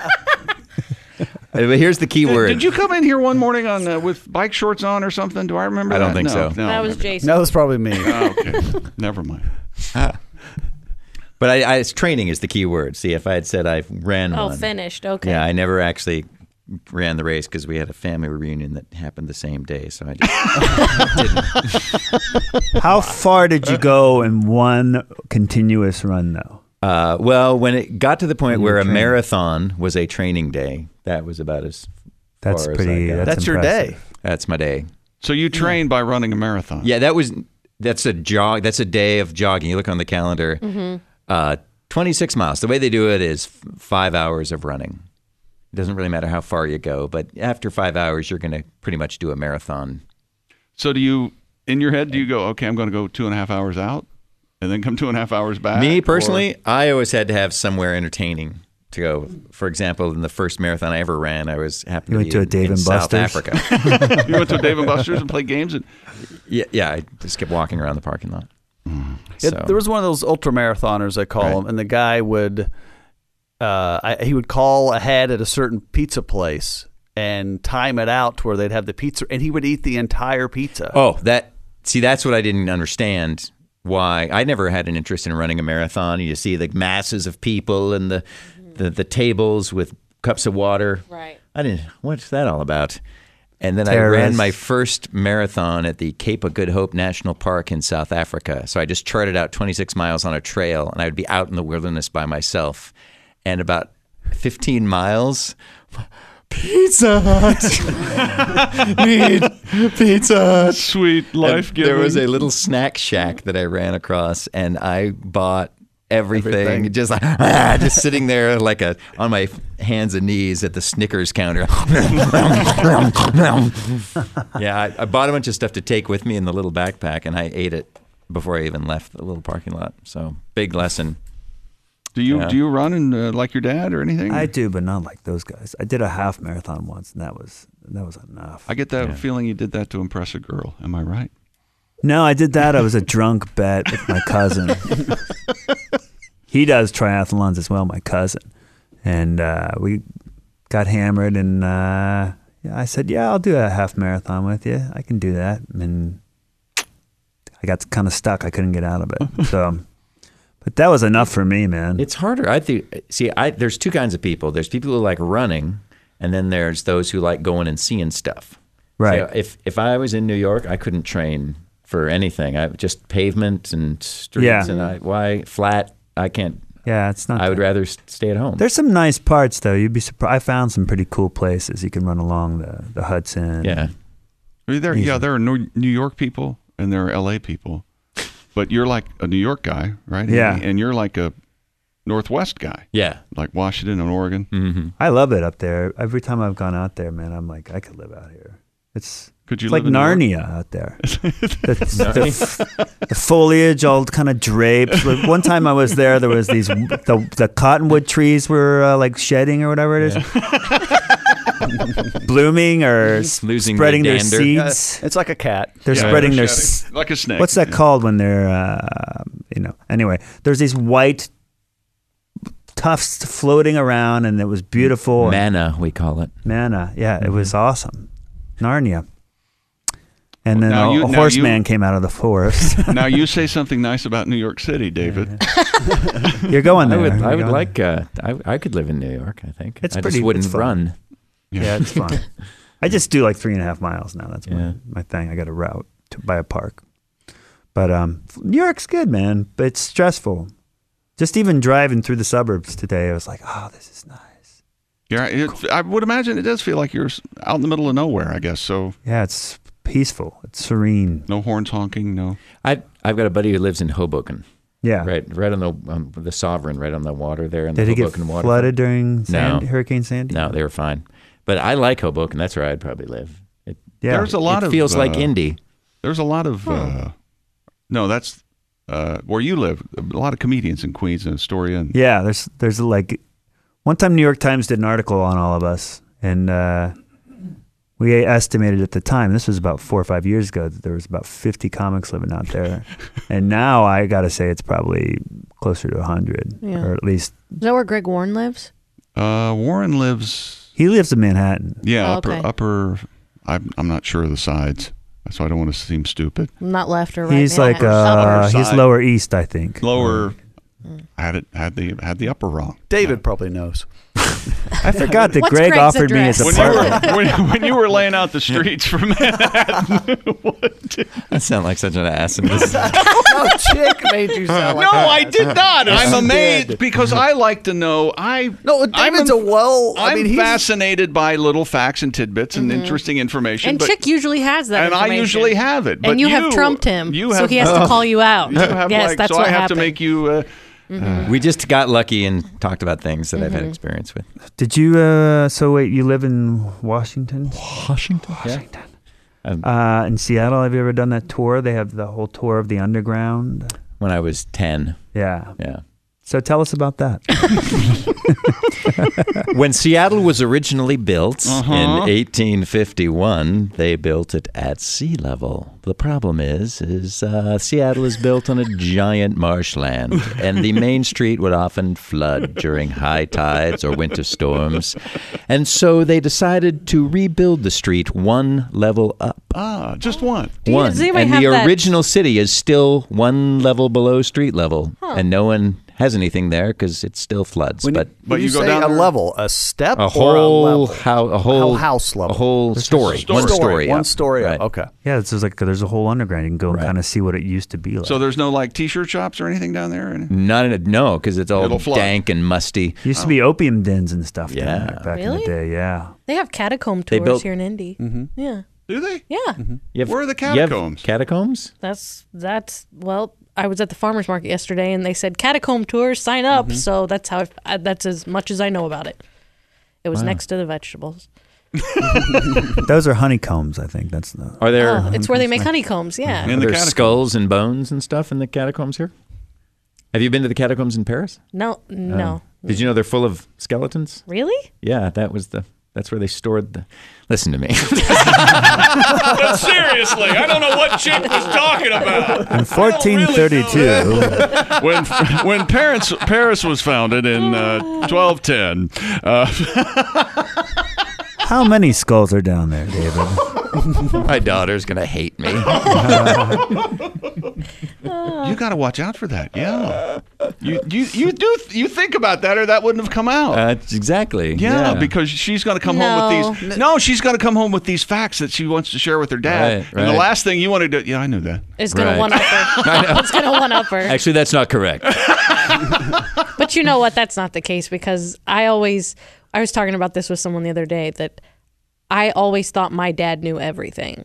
but here's the key Did, word. did you come in here one morning on uh, with bike shorts on or something? Do I remember? I don't that? think No, so. No, That was maybe. Jason. No, that's probably me. Oh, okay, never mind. But I, I, it's training is the key word. See, if I had said I ran Oh, one, finished. Okay. yeah, I never actually ran the race because we had a family reunion that happened the same day. So I just How far did you go in one continuous run, though? Uh, well, when it got to the point When you where were a training. marathon was a training day, that was about as That's far pretty. as I got. That's, That's your impressive. day. That's my day. So you trained by running a marathon. Yeah, that was that's a jog. That's a day of jogging. You look on the calendar. Uh, twenty-six miles. The way they do it is f- five hours of running. It doesn't really matter how far you go, but after five hours, you're going to pretty much do a marathon. So do you, in your head, do you go, okay, I'm going to go two and a half hours out, and then come two and a half hours back? Me Or- personally, I always had to have somewhere entertaining to go. For example, in the first marathon I ever ran, I was happened You to went be to a in, Dave in and South Buster's? Africa. you went to Dave and Buster's and played games, and yeah, yeah, I just kept walking around the parking lot. Yeah, So- there was one of those ultra marathoners, I call Right. them, and the guy would, uh, I, he would call ahead at a certain pizza place and time it out to where they'd have the pizza, and he would eat the entire pizza. Oh, that see, that's what I didn't understand. Why I never had an interest in running a marathon. You see the masses of people and the the, the tables with cups of water. Right. I didn't. What's that all about? And then I Terrorists. ran my first marathon at the Cape of Good Hope National Park in South Africa. So I just charted out twenty-six miles on a trail, and I would be out in the wilderness by myself. And about fifteen miles, Pizza Hut. Need Pizza Hut. sweet life And giving. there was a little snack shack that I ran across, and I bought everything, Everything. just like ah, just sitting there like a on my hands and knees at the Snickers counter. yeah, I, I bought a bunch of stuff to take with me in the little backpack, and I ate it before I even left the little parking lot. So big lesson. Do you Yeah. do you run and uh, like your dad or anything? I do, but not like those guys. I did a half marathon once, and that was that was enough. I get that Yeah. feeling you did that to impress a girl. Am I right? No, I did that. I was a drunk bet with my cousin. He does triathlons as well, my cousin. And uh, we got hammered, and uh, yeah, I said, yeah, I'll do a half marathon with you. I can do that. And I got kind of stuck. I couldn't get out of it. So, but that was enough for me, man. It's harder. I think. See, I there's two kinds of people. There's people who like running, and then there's those who like going and seeing stuff. Right. So if if I was in New York, I couldn't train for anything. I just pavement and streets, Yeah. and I why flat. I can't. Yeah, it's not. I would that- rather s- stay at home. There's some nice parts, though. You'd be surprised. I found some pretty cool places you can run along the, the Hudson. yeah. I mean, there, yeah, there are New New York people and there are L A people, but you're like a New York guy, right? Yeah. And, and you're like a Northwest guy, Yeah. like Washington and Oregon. Mm-hmm. I love it up there. Every time I've gone out there, man, I'm like, I could live out here. It's Could you it's like live in New York? Narnia out there. the, the, the foliage all kind of draped. Like, one time I was there, there was these the the cottonwood trees were uh, like shedding or whatever it is, blooming or s- Losing spreading the their dander. seeds. It's like a cat. They're Yeah, spreading they're their s- shedding, like a snake. what's that called when they're uh, you know? Anyway, there's these white tufts floating around, and it was beautiful. and- Manna, we call it. Manna, yeah, it was awesome. Narnia. And then Now a, you- a now horseman you- came out of the forest. Now you say something nice about New York City, David. You're going I there. would, I You're would going like. Uh, I, I could live in New York. I think It's I pretty- just wouldn't it's fun. run. there. Yeah, it's fun. I just do like three and a half miles now. That's Yeah. my, my thing. I got a route to by a park. But um, New York's good, man. But it's stressful. Just even driving through the suburbs today, I was like, oh, this is nice. Yeah, it, I would imagine it does feel like you're out in the middle of nowhere, I guess. So Yeah, it's peaceful. It's serene. no horns honking, no. I I've got a buddy who lives in Hoboken, Yeah. right, right on the um, the Sovereign, right on the water there in Did the it get Hoboken water. flooded during Sandy, No. Hurricane Sandy? No, they were fine. But I like Hoboken. That's where I'd probably live. It, Yeah. There's a lot it of feels like uh, Indy. There's a lot of uh, no, that's uh, where you live. A lot of comedians in Queens and Astoria. And, Yeah, there's there's like one time New York Times did an article on all of us, and uh, we estimated at the time, this was about four or five years ago, that there was about fifty comics living out there, and now I got to say it's probably closer to a hundred, Yeah. or at least Is that where Greg Warren lives? uh, Warren lives, he lives in Manhattan. yeah, Oh, upper okay. upper. I'm I'm not sure of the sides, so I don't want to seem stupid. Not left or right. He's now. like Upper uh, side. he's lower east, I think. Lower, I had it had the had the upper wrong. David probably knows. I forgot that What's Greg Greg's offered me his address? When you apartment. were when, when you were laying out the streets for Manhattan, what? I sound like such an ass in this. No, chick made you sound like No, I did not. I'm amazed because I like to know. I No, I'm David's a well. I I'm mean, he's fascinated by little facts and tidbits and interesting information. And but, Chick usually has that and I information. usually have it. But And you, have trumped him, You so have, he has to call you out. You have yes, like, that's so what I have happened. to make you. Uh, We just got lucky and talked about things that I've had experience with. Did you? Uh, so wait, you live in Washington? Washington. Washington. Um, Uh, in Seattle, have you ever done that tour? They have the whole tour of the underground. when I was ten. Yeah. Yeah. So tell us about that. When Seattle was originally built Uh-huh. in eighteen fifty-one, they built it at sea level. The problem is, is uh, Seattle is built on a giant marshland, and the main street would often flood during high tides or winter storms. And so they decided to rebuild the street one level up. ah, just one. you- One. does anybody And have the that- original city is still one level below street level, and no one has anything there because it still floods. When you- but But when you you, go say down a there- level, a step, a or a whole level? how a whole How house level? a whole story, story. one story, one up. story. up. Right. Okay. Yeah, it's just like there's a whole underground. You can go and Right. kind of see what it used to be like. So there's no like T-shirt shops or anything down there. And Not in a, no, because it's all It'll flood. dank and musty. used to be opium dens and stuff down Yeah. there back in Really? the day. Yeah. They have catacomb They tours built- here in Indy. Mm-hmm. Yeah, do they? yeah. You have- Where are the you have catacombs? Catacombs? That's that's well. I was at the farmers market yesterday, and they said catacomb tours. Sign up. Mm-hmm. So that's how. I, that's as much as I know about it. It was next to the vegetables. Those are honeycombs, I think. That's the. Are there, Oh, it's where they make honeycombs. Yeah. In are the there catacombs. skulls and bones and stuff in the catacombs here? Have you been to the catacombs in Paris? No, no. Did you know they're full of skeletons? Really? Yeah, that was the. That's where they stored the. Listen to me. But seriously, I don't know what Chick was talking about. In fourteen thirty-two, When when Paris Paris was founded in uh, twelve ten. Uh, how many skulls are down there, David? My daughter's gonna hate me. you got to watch out for that. Yeah. You you you do you think about that, or that wouldn't have come out. Uh, exactly. Yeah, because she's going to come home with these. No, she's going to come home with these facts that she wants to share with her dad. Right, And the right. last thing you want to do, yeah, I knew that. It's gonna Right. one up her. It's gonna one up her. Actually, that's not correct. But you know what? That's not the case because I always, I was talking about this with someone the other day that I always thought my dad knew everything.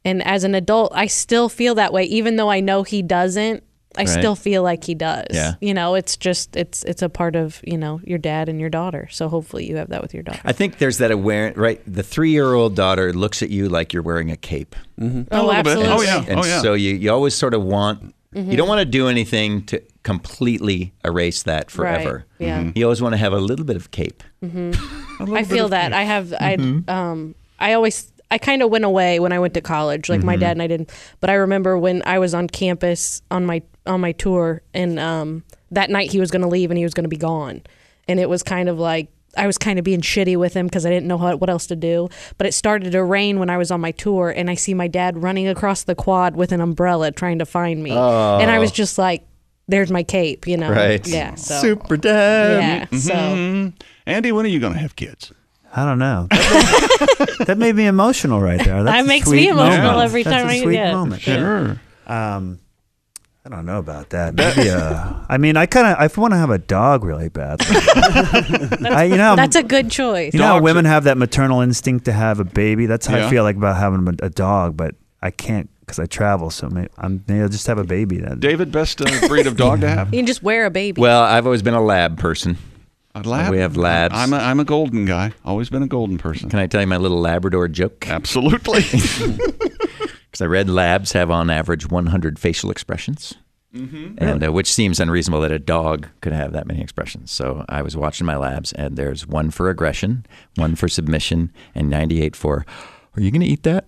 And as an adult, I still feel that way, even though I know he doesn't. I Right. still feel like he does. Yeah. You know, it's just it's it's a part of, you know, your dad and your daughter. So hopefully you have that with your daughter. I think there's that awareness, right? The three-year-old daughter looks at you like you're wearing a cape. Oh, A little bit. absolutely. Oh, yeah. And Oh, yeah. so you, you always sort of want, you don't want to do anything to completely erase that forever. Right. Yeah. You always want to have a little bit of cape. I feel that. I have I um I always I kind of went away when I went to college. Like my dad and I didn't, but I remember when I was on campus on my on my tour, and um that night he was going to leave and he was going to be gone, and it was kind of like I was kind of being shitty with him because I didn't know how, what else to do. But it started to rain when I was on my tour, and I see my dad running across the quad with an umbrella trying to find me, and I was just like, "There's my cape," you know? Right. Yeah. So, Super dad. Yeah. So. Mhm. Andy, when are you going to have kids? I don't know. That, that made me emotional right there. That's That a makes sweet me emotional moment. every That's time a I- sweet yeah. moment. Sure. Um, I don't know about that. Maybe. Uh, I mean, I kind of I want to have a dog really badly. I, you know, That's a good choice. you know, how Dogs women have that maternal instinct to have a baby. That's how Yeah. I feel like about having a, a dog, but I can't because I travel. So maybe, I'm, maybe I'll just have a baby then. David, best uh, breed of dog to have? You can just wear a baby. Well, I've always been a lab person. A lab? We have labs. I'm a, I'm a golden guy. Always been a golden person. Can I tell you my little Labrador joke? Absolutely. Because I read labs have on average one hundred facial expressions, and uh, which seems unreasonable that a dog could have that many expressions. So I was watching my labs, and there's one for aggression, one for submission, and ninety-eight for, are you going to eat that?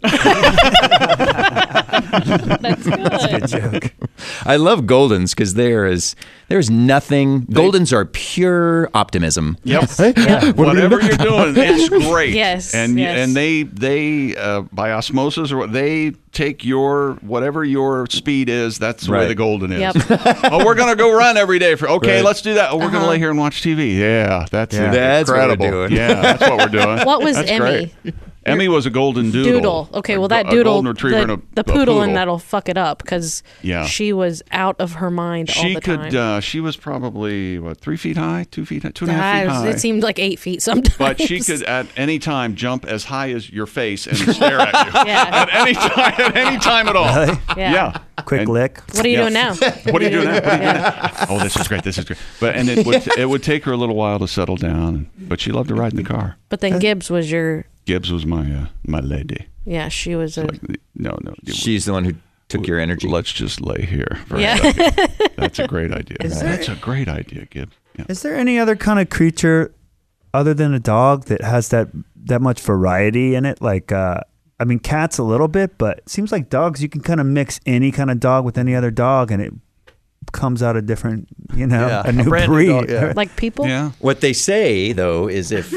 That's good. Good joke. I love Goldens because there is there's nothing. Goldens are pure optimism. Yep. Yeah. Whatever you're doing, it's great. Yes, And yes. and they they uh, by osmosis or what they take your whatever your speed is. That's the way Right. the golden is. Yep. Oh, we're gonna go run every day for. Okay, Right. let's do that. Oh, we're gonna lay here and watch T V. Yeah, that's Yeah. it. That's what we're incredible. doing. Yeah, that's what we're doing. What was That's Emmy? great. Emmy was a golden doodle. Doodle. Okay, well A- that a doodle, golden retriever the, and a, the a poodle, poodle. and that'll fuck it up because Yeah. she was out of her mind all She the could. time. Uh, she was probably what three feet high, two feet, high, two and a half feet Ah, high. it seemed like eight feet sometimes. But she could at any time jump as high as your face and stare at you. Yeah. At any time, at any time at all. Really? Yeah. Quick And- lick. What are you Yeah. doing now? What are you doing now? What are you doing now? Oh, this is great. This is great. But and it would it would take her a little while to settle down. But she loved to ride in the car. But then Gibbs was your, Gibbs was my uh, my lady. yeah, she was a, Like no, no. it- She's the one who took your energy. Let's just lay here for Yeah. a second. That's a great idea. That's a great idea, Gibbs. Yeah. Is there any other kind of creature other than a dog that has that that much variety in it? Like, uh, I mean, cats a little bit, but it seems like dogs, you can kind of mix any kind of dog with any other dog, and it comes out a different, you know, Yeah, a a new brand new breed. dog, yeah. like people. Yeah. What they say though is if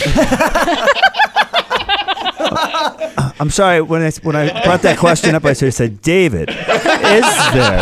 I'm sorry when I when I brought that question up, I should have said, David, is there?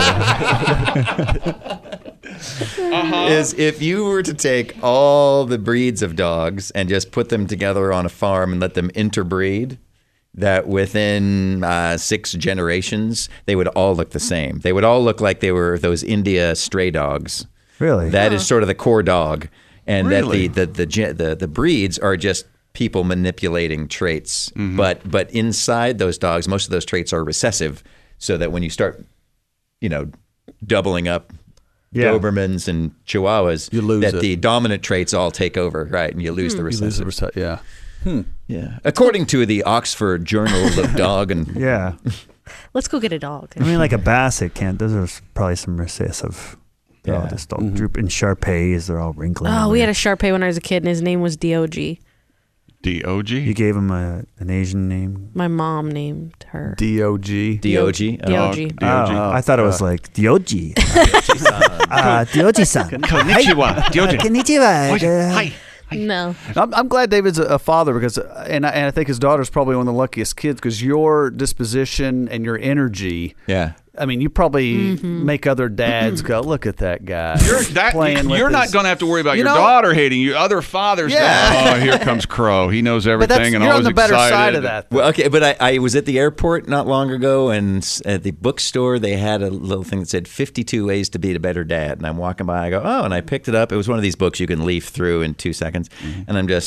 is if you were to take all the breeds of dogs and just put them together on a farm and let them interbreed, that within uh, six generations they would all look the same. They would all look like they were those India stray dogs. Really? That is sort of the core dog, and Really? that the the, the gen- the the breeds are just people manipulating traits. But but inside those dogs, most of those traits are recessive, so that when you start, you know, doubling up Yeah. Dobermans and Chihuahuas, You lose that it. the dominant traits all take over, right, and you lose the You lose recessive. the rece- yeah. Yeah, according to the Oxford Journal of Dog and Yeah. Let's go get a dog. I mean, like a basset can't. Those are probably some recessive. They're all Yeah. just all drooping. Sharpays, they're all wrinkly. Oh, we had a Shar Pei when I was a kid, and his name was D O G. D O G. You gave him a, an Asian name? My mom named her. D O G. D O G. D O G. D O G. Oh, I thought it was like Dioji. uh, Dioji-san. Konnichiwa. D O G. Konnichiwa. Hi. No. I'm, I'm glad David's a, a father because, and I, and I think his daughter's probably one of the luckiest kids because your disposition and your energy. Yeah. I mean, you probably Mm-hmm. make other dads go, "Look at that guy." You're, that, playing with you're not his- going to have to worry about You your know- daughter hating you. Other fathers, Yeah. go, oh, here comes Crow. He knows But everything that's, and you're on always the better excited. side of that. Well, okay, but I, I was at the airport not long ago, and s- at the bookstore they had a little thing that said fifty-two ways to be a better dad. And I'm walking by, I go, oh, and I picked it up. It was one of these books you can leaf through in two seconds. And I'm just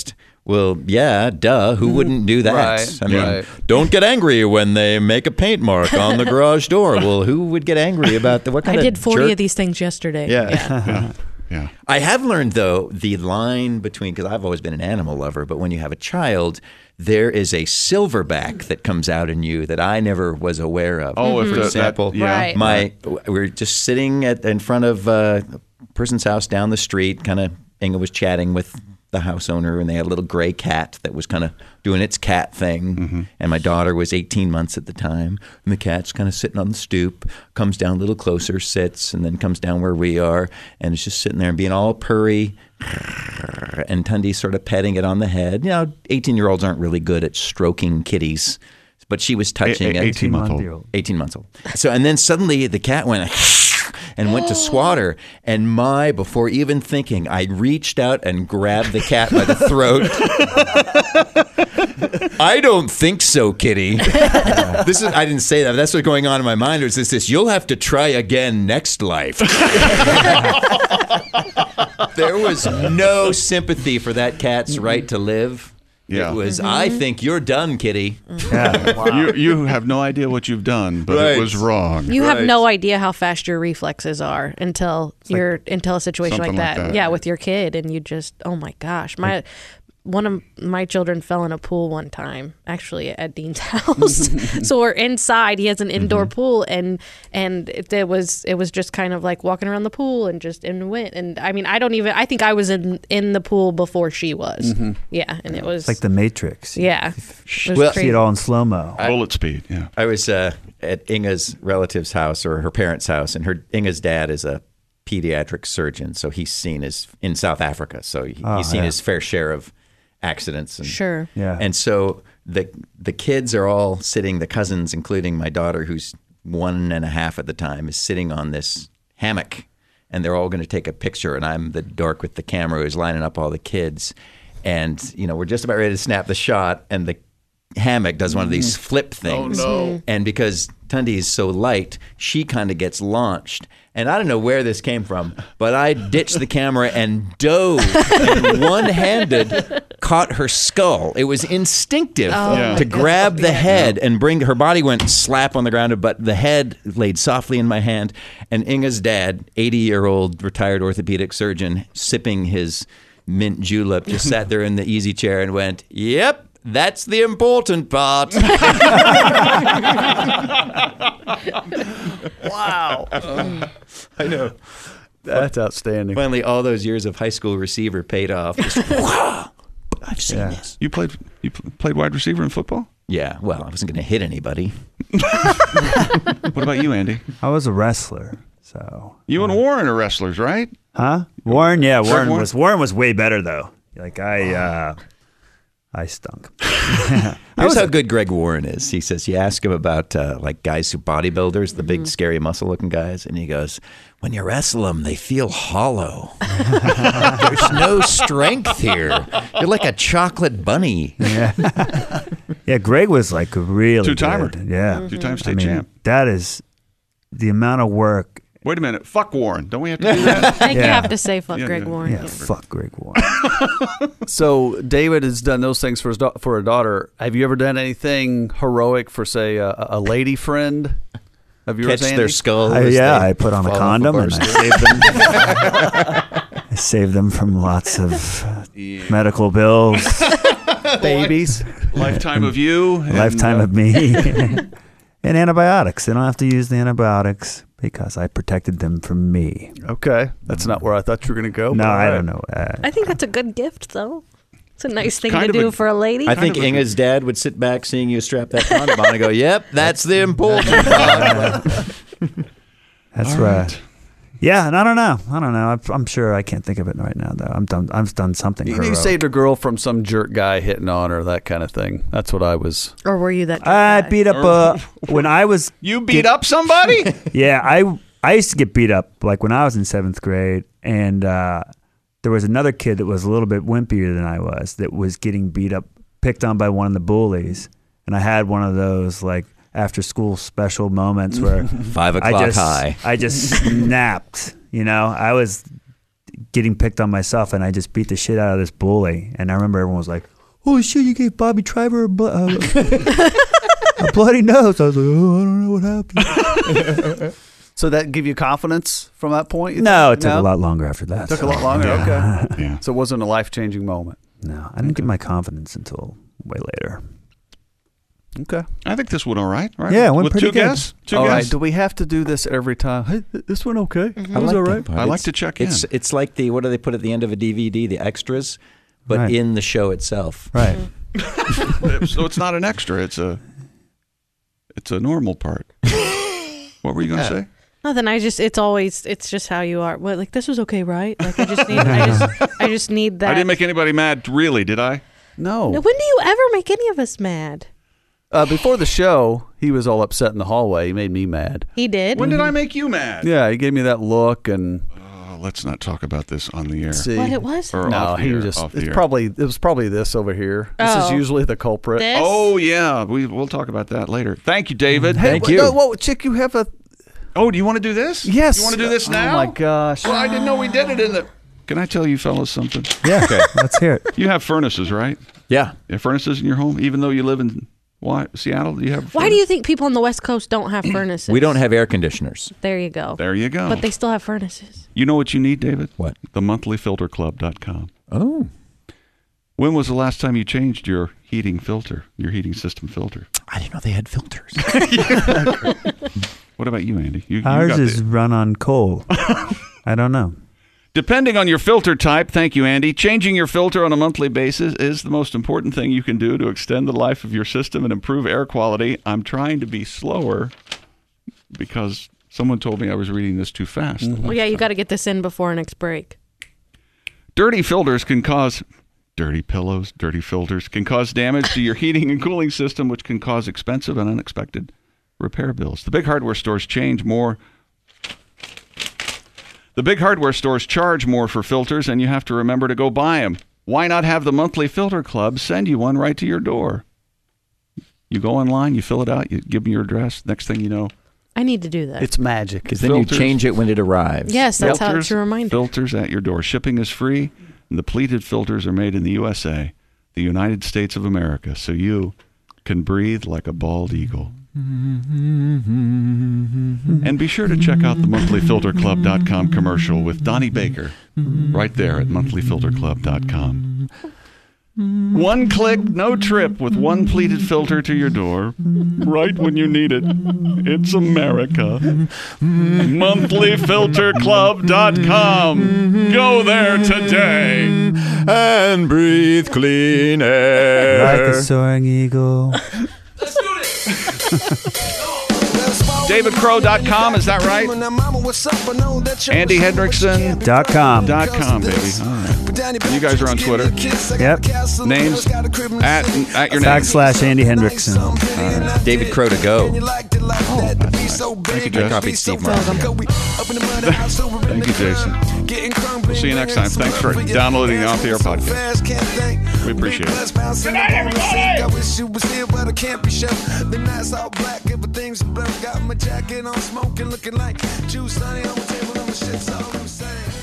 Well, yeah, duh. Who wouldn't do that? Right, I mean, right. don't get angry when they make a paint mark on the garage door. Well, who would get angry about that? What kind I of did forty jerk? of these things yesterday. Yeah. Yeah. Yeah. I have learned, though, the line between, because I've always been an animal lover, but when you have a child, there is a silverback that comes out in you that I never was aware of. Oh, if for the- that- example, yeah. Right. my we were just sitting at in front of uh, a person's house down the street. Kind of, Inga was chatting with the house owner, and they had a little gray cat that was kind of doing its cat thing. Mm-hmm. And my daughter was eighteen months at the time, and the cat's kind of sitting on the stoop, comes down a little closer, sits, and then comes down where we are, and it's just sitting there and being all purry. And Tundi's sort of petting it on the head. You know, eighteen-year-olds aren't really good at stroking kitties, but she was touching A- a- it. eighteen month old. Month-year-old. eighteen months old. So, and then suddenly the cat went and went to swat her. And my, before even thinking, I reached out and grabbed the cat by the throat. I don't think so, kitty. This is, I didn't say that. But that's what's going on in my mind. Was this, this, you'll have to try again next life. There was no sympathy for that cat's right to live. Yeah. It was, I think you're done, kitty. Yeah. You you have no idea what you've done, but Right. it was wrong. You have Right. no idea how fast your reflexes are until you're until a situation like something like that. that. Yeah, with your kid, and you just, oh my gosh, my one of my children fell in a pool one time, actually at Dean's house. So we're inside. He has an indoor pool, and and it, it was it was just kind of like walking around the pool and just and went. And I mean, I don't even. I think I was in in the pool before she was. Yeah, and it was It's like the Matrix. yeah. It was Well, See crazy. it all in slow mo. Bullet speed. Yeah. I was uh, at Inga's relative's house or her parents' house, and her Inga's dad is a pediatric surgeon, so he's seen his in South Africa, so he, Oh, he's seen yeah. his fair share of accidents. And, Sure. Yeah. And so the the kids are all sitting. The cousins, including my daughter, who's one and a half at the time, is sitting on this hammock, and they're all going to take a picture. And I'm the dork with the camera who's lining up all the kids, and you know we're just about ready to snap the shot, and the hammock does one of these flip things. Oh, no. And because Tundi is so light, she kind of gets launched. And I don't know where this came from, but I ditched the camera and dove and one-handed caught her skull. It was instinctive Yeah. to grab the head and bring her body went slap on the ground, but the head laid softly in my hand. And Inga's dad, eighty-year-old retired orthopedic surgeon, sipping his mint julep, just sat there in the easy chair and went, "Yep. That's the important part." Wow. I know. That's outstanding. Finally, all those years of high school receiver paid off. Just, wow, I've seen Yeah. this. You played you pl- played wide receiver in football? Yeah, well, I wasn't going to hit anybody. What about you, Andy? I was a wrestler, so You and Warren are wrestlers, right? huh? Warren, yeah, Warren Warren? was Warren was way better though. Like I, uh, I stunk. Here's how good Greg Warren is. He says, you ask him about uh, like guys who bodybuilders, the Mm-hmm. big, scary, muscle-looking guys, and he goes, when you wrestle them, they feel hollow. There's no strength here. You're like a chocolate bunny. Yeah, Greg was like really Two-timer. good. Yeah, Mm-hmm. Two-time state I mean, champ. that is the amount of work. Wait a minute. Fuck Warren. Don't we have to do that? I think you Yeah. have to say fuck Yeah, Greg yeah. Warren. Yeah, fuck Greg Warren. So David has done those things for his da- for a daughter. Have you ever done anything heroic for, say, a, a lady friend of yours? Catch Andy? their skull. I, as yeah, they I put on a fall off condom bar and I stool. saved them. I saved them from lots of uh, medical bills, babies. Lifetime of you. and, lifetime uh, of me, and antibiotics. They don't have to use the antibiotics because I protected them from me. Okay, that's not where I thought you were going to go. No, but all I right. don't know. Uh, I think that's a good gift, though. It's a nice thing kind to of do a- for a lady. I think of a- Inga's dad would sit back seeing you strap that condom on and go, yep, that's the important part. That's All right. right. Yeah, and I don't know. I don't know. I'm, I'm sure I can't think of it right now, though. I'm done. I've done something. You, you heroic. saved a girl from some jerk guy hitting on her, that kind of thing. That's what I was. Or were you that? drunk I guy? beat up uh, when I was. You beat up somebody? Yeah, I I used to get beat up like when I was in seventh grade, and uh, there was another kid that was a little bit wimpier than I was that was getting beat up, picked on by one of the bullies, and I had one of those like after school special moments where Five o'clock I just high. I just snapped. You know, I was getting picked on myself, and I just beat the shit out of this bully, and I remember everyone was like, holy shit, you gave Bobby Triver a, blo- uh, a bloody nose. I was like, oh, I don't know what happened. So that give you confidence from that point? you No, think? it took a lot longer after that. It took so- a lot longer. Yeah. Okay. Yeah. So it wasn't a life changing moment. No, I didn't get my confidence until way later. Okay. I think this went all right, right? Yeah, it went With pretty two good. guests? Two All right. guests? Do we have to do this every time? Hey, th- this went okay. It I was like all that right. part. I like It's- to check in. It's it's like the what do they put at the end of a D V D? The extras, but Right. in the show itself. Right. So it's not an extra. It's a it's a normal part. What were you going to say? Nothing. I just it's always it's just how you are. What like this was okay, right? Like I just need I just I just need that. I didn't make anybody mad, really, did I? No. Now, when do you ever make any of us mad? Uh, before the show, he was all upset in the hallway. He made me mad. He did. When did I make you mad? Yeah, he gave me that look and Oh, let's not talk about this on the air. see. What it was? Or No, off the he air, was just. off the It's air. probably it was probably this over here. This is Oh. usually the culprit. This? Oh yeah, we we'll talk about that later. Thank you, David. Hey, Thank wh- you. no, whoa, chick, you have a Oh, do you want to do this? yes. You want to do this now? Oh my gosh. Well, I didn't know we did it in the. Can I tell you fellas something? Yeah. Okay. Let's hear it. You have furnaces, right? Yeah. You have furnaces in your home, even though you live in why, Seattle. Do you have? Why do you think people on the West Coast don't have furnaces? We don't have air conditioners. There you go. There you go. But they still have furnaces. You know what you need, David? What? The monthly filter club dot com. Oh. When was the last time you changed your heating filter, your heating system filter? I didn't know they had filters. What about you, Andy? You, you Ours got is the- run on coal. I don't know. Depending on your filter type, thank you, Andy, changing your filter on a monthly basis is the most important thing you can do to extend the life of your system and improve air quality. I'm trying to be slower because someone told me I was reading this too fast. Well, yeah, you got to get this in before next break. Dirty filters can cause dirty pillows, dirty filters can cause damage to your heating and cooling system, which can cause expensive and unexpected repair bills. The big hardware stores change more. The big hardware stores charge more for filters, and you have to remember to go buy them. Why not have the monthly filter club send you one right to your door? You go online, you fill it out, you give them your address. Next thing you know, I need to do that. It's magic. Because then you Filters. change it when it arrives. yes, that's how filters, it's a reminder. filters at your door. Shipping is free, and the pleated filters are made in the U S A, the United States of America, so you can breathe like a bald eagle. And be sure to check out the monthly filter club dot com commercial with Donnie Baker right there at monthly filter club dot com. One click, no trip with one pleated filter to your door right when you need it. It's America. monthly filter club dot com. Go there today. And breathe clean air. Like a soaring eagle. Let's do this. david crow dot com, is that right? Andy Hendrickson Dot com. dot com, baby. All right. You guys are on Twitter. Yep. Names at at your name. Backslash Andy Hendrickson. David Crow to go. Thank you, Jess. copied Steve Martin. Thank you, Jason. We'll see you next time. Thanks for downloading the Off the Air podcast. We appreciate it. Good night, everybody. I wish you was here, but I can't be sure. The night's all black, everything's blurred. Got my jacket on, smoking, looking like juice, honey on the table, and my shit's all I'm saying.